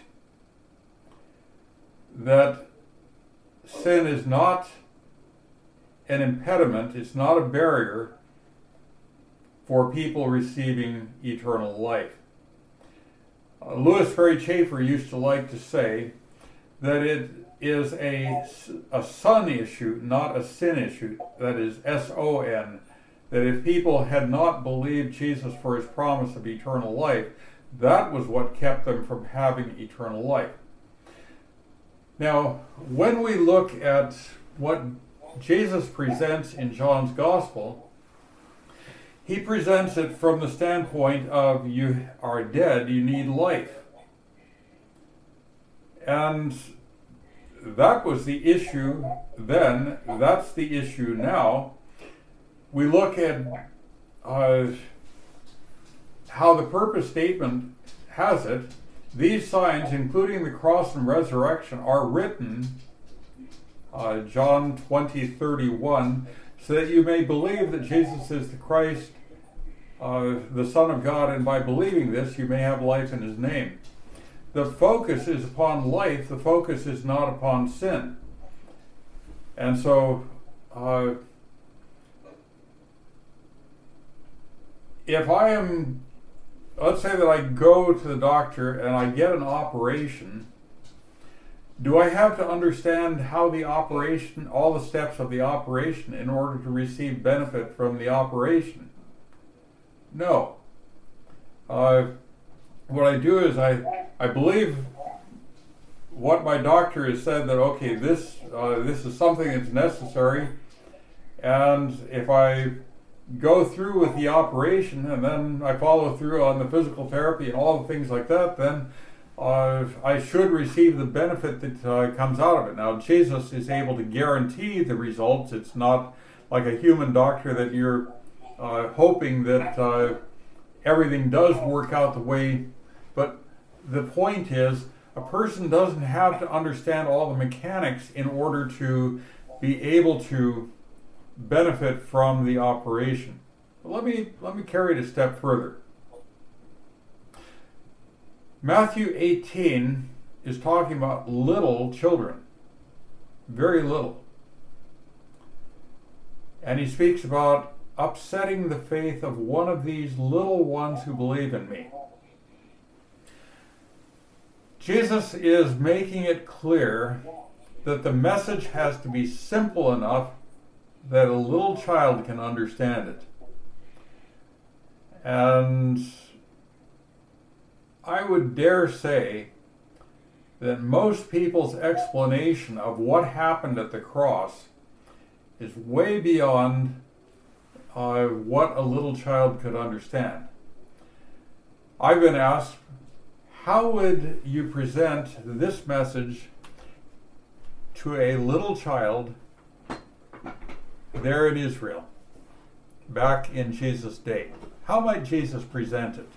that sin is not an impediment, it's not a barrier for people receiving eternal life. Louis Ferry Chafer used to like to say that it is a son issue, not a sin issue. That is S-O-N. That if people had not believed Jesus for his promise of eternal life, that was what kept them from having eternal life. Now, when we look at what Jesus presents in John's Gospel, he presents it from the standpoint of you are dead, you need life. And that was the issue then, that's the issue now. We look at how the purpose statement has it. These signs, including the cross and resurrection, are written, John 20:31, so that you may believe that Jesus is the Christ, the Son of God, and by believing this you may have life in his name. The focus is upon life, the focus is not upon sin. And so, if I am, let's say that I go to the doctor and I get an operation, do I have to understand how the operation, all the steps of the operation in order to receive benefit from the operation? No. What I do is I believe what my doctor has said, that okay, this is something that's necessary, and if I go through with the operation and then I follow through on the physical therapy and all the things like that, then I should receive the benefit that comes out of it. Now, Jesus is able to guarantee the results. It's not like a human doctor that you're hoping that everything does work out the way. But the point is, a person doesn't have to understand all the mechanics in order to be able to benefit from the operation. But let me carry it a step further. Matthew 18 is talking about little children, very little. And he speaks about upsetting the faith of one of these little ones who believe in me. Jesus is making it clear that the message has to be simple enough that a little child can understand it. And I would dare say that most people's explanation of what happened at the cross is way beyond what a little child could understand. I've been asked, how would you present this message to a little child there in Israel, back in Jesus' day? How might Jesus present it?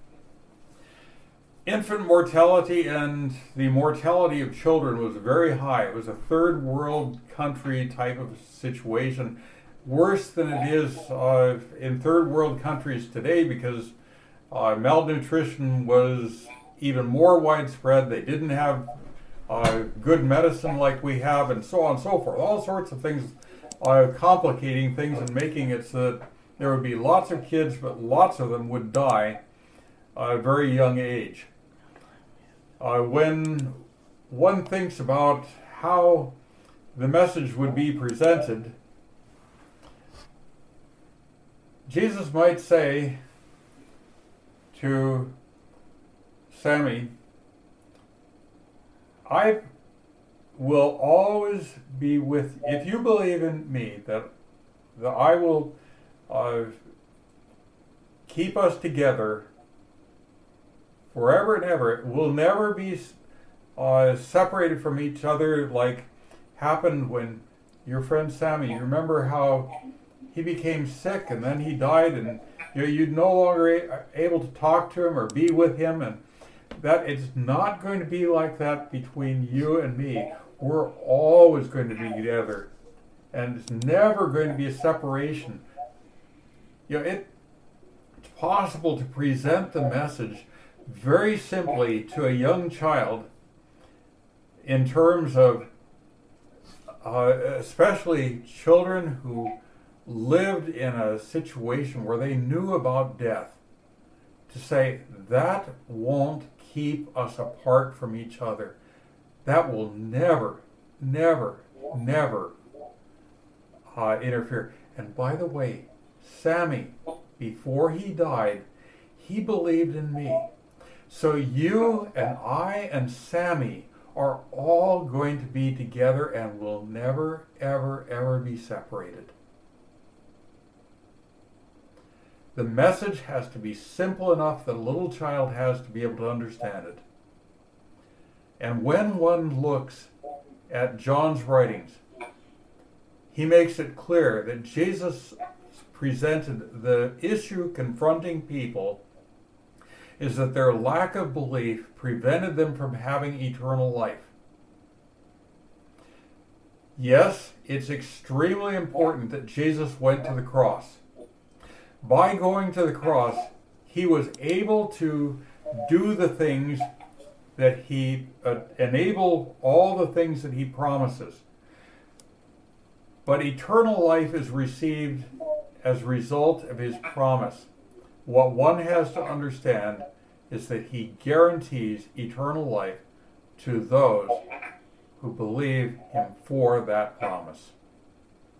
Infant mortality and the mortality of children was very high. It was a third world country type of situation, worse than it is in third world countries today, because malnutrition was even more widespread. They didn't have good medicine like we have, and so on and so forth. All sorts of things complicating things and making it so that there would be lots of kids, but lots of them would die at a very young age. When one thinks about how the message would be presented, Jesus might say to Sammy, I will always be with, if you believe in me, that I will keep us together forever and ever. We'll never be separated from each other like happened when your friend Sammy, you remember how he became sick and then he died, and you're no longer able to talk to him or be with him, and that it's not going to be like that between you and me. We're always going to be together, and it's never going to be a separation. It's possible to present the message very simply to a young child in terms of especially children who lived in a situation where they knew about death. to say that won't keep us apart from each other. That will never, never, never interfere. And by the way, Sammy, before he died, he believed in me. So you and I and Sammy are all going to be together and will never, ever, ever be separated. The message has to be simple enough that a little child has to be able to understand it. And when one looks at John's writings, he makes it clear that Jesus presented the issue confronting people is that their lack of belief prevented them from having eternal life. Yes, it's extremely important that Jesus went to the cross. By going to the cross, he was able to do the things that he enable all the things that he promises. But eternal life is received as a result of his promise. What one has to understand is that he guarantees eternal life to those who believe him for that promise.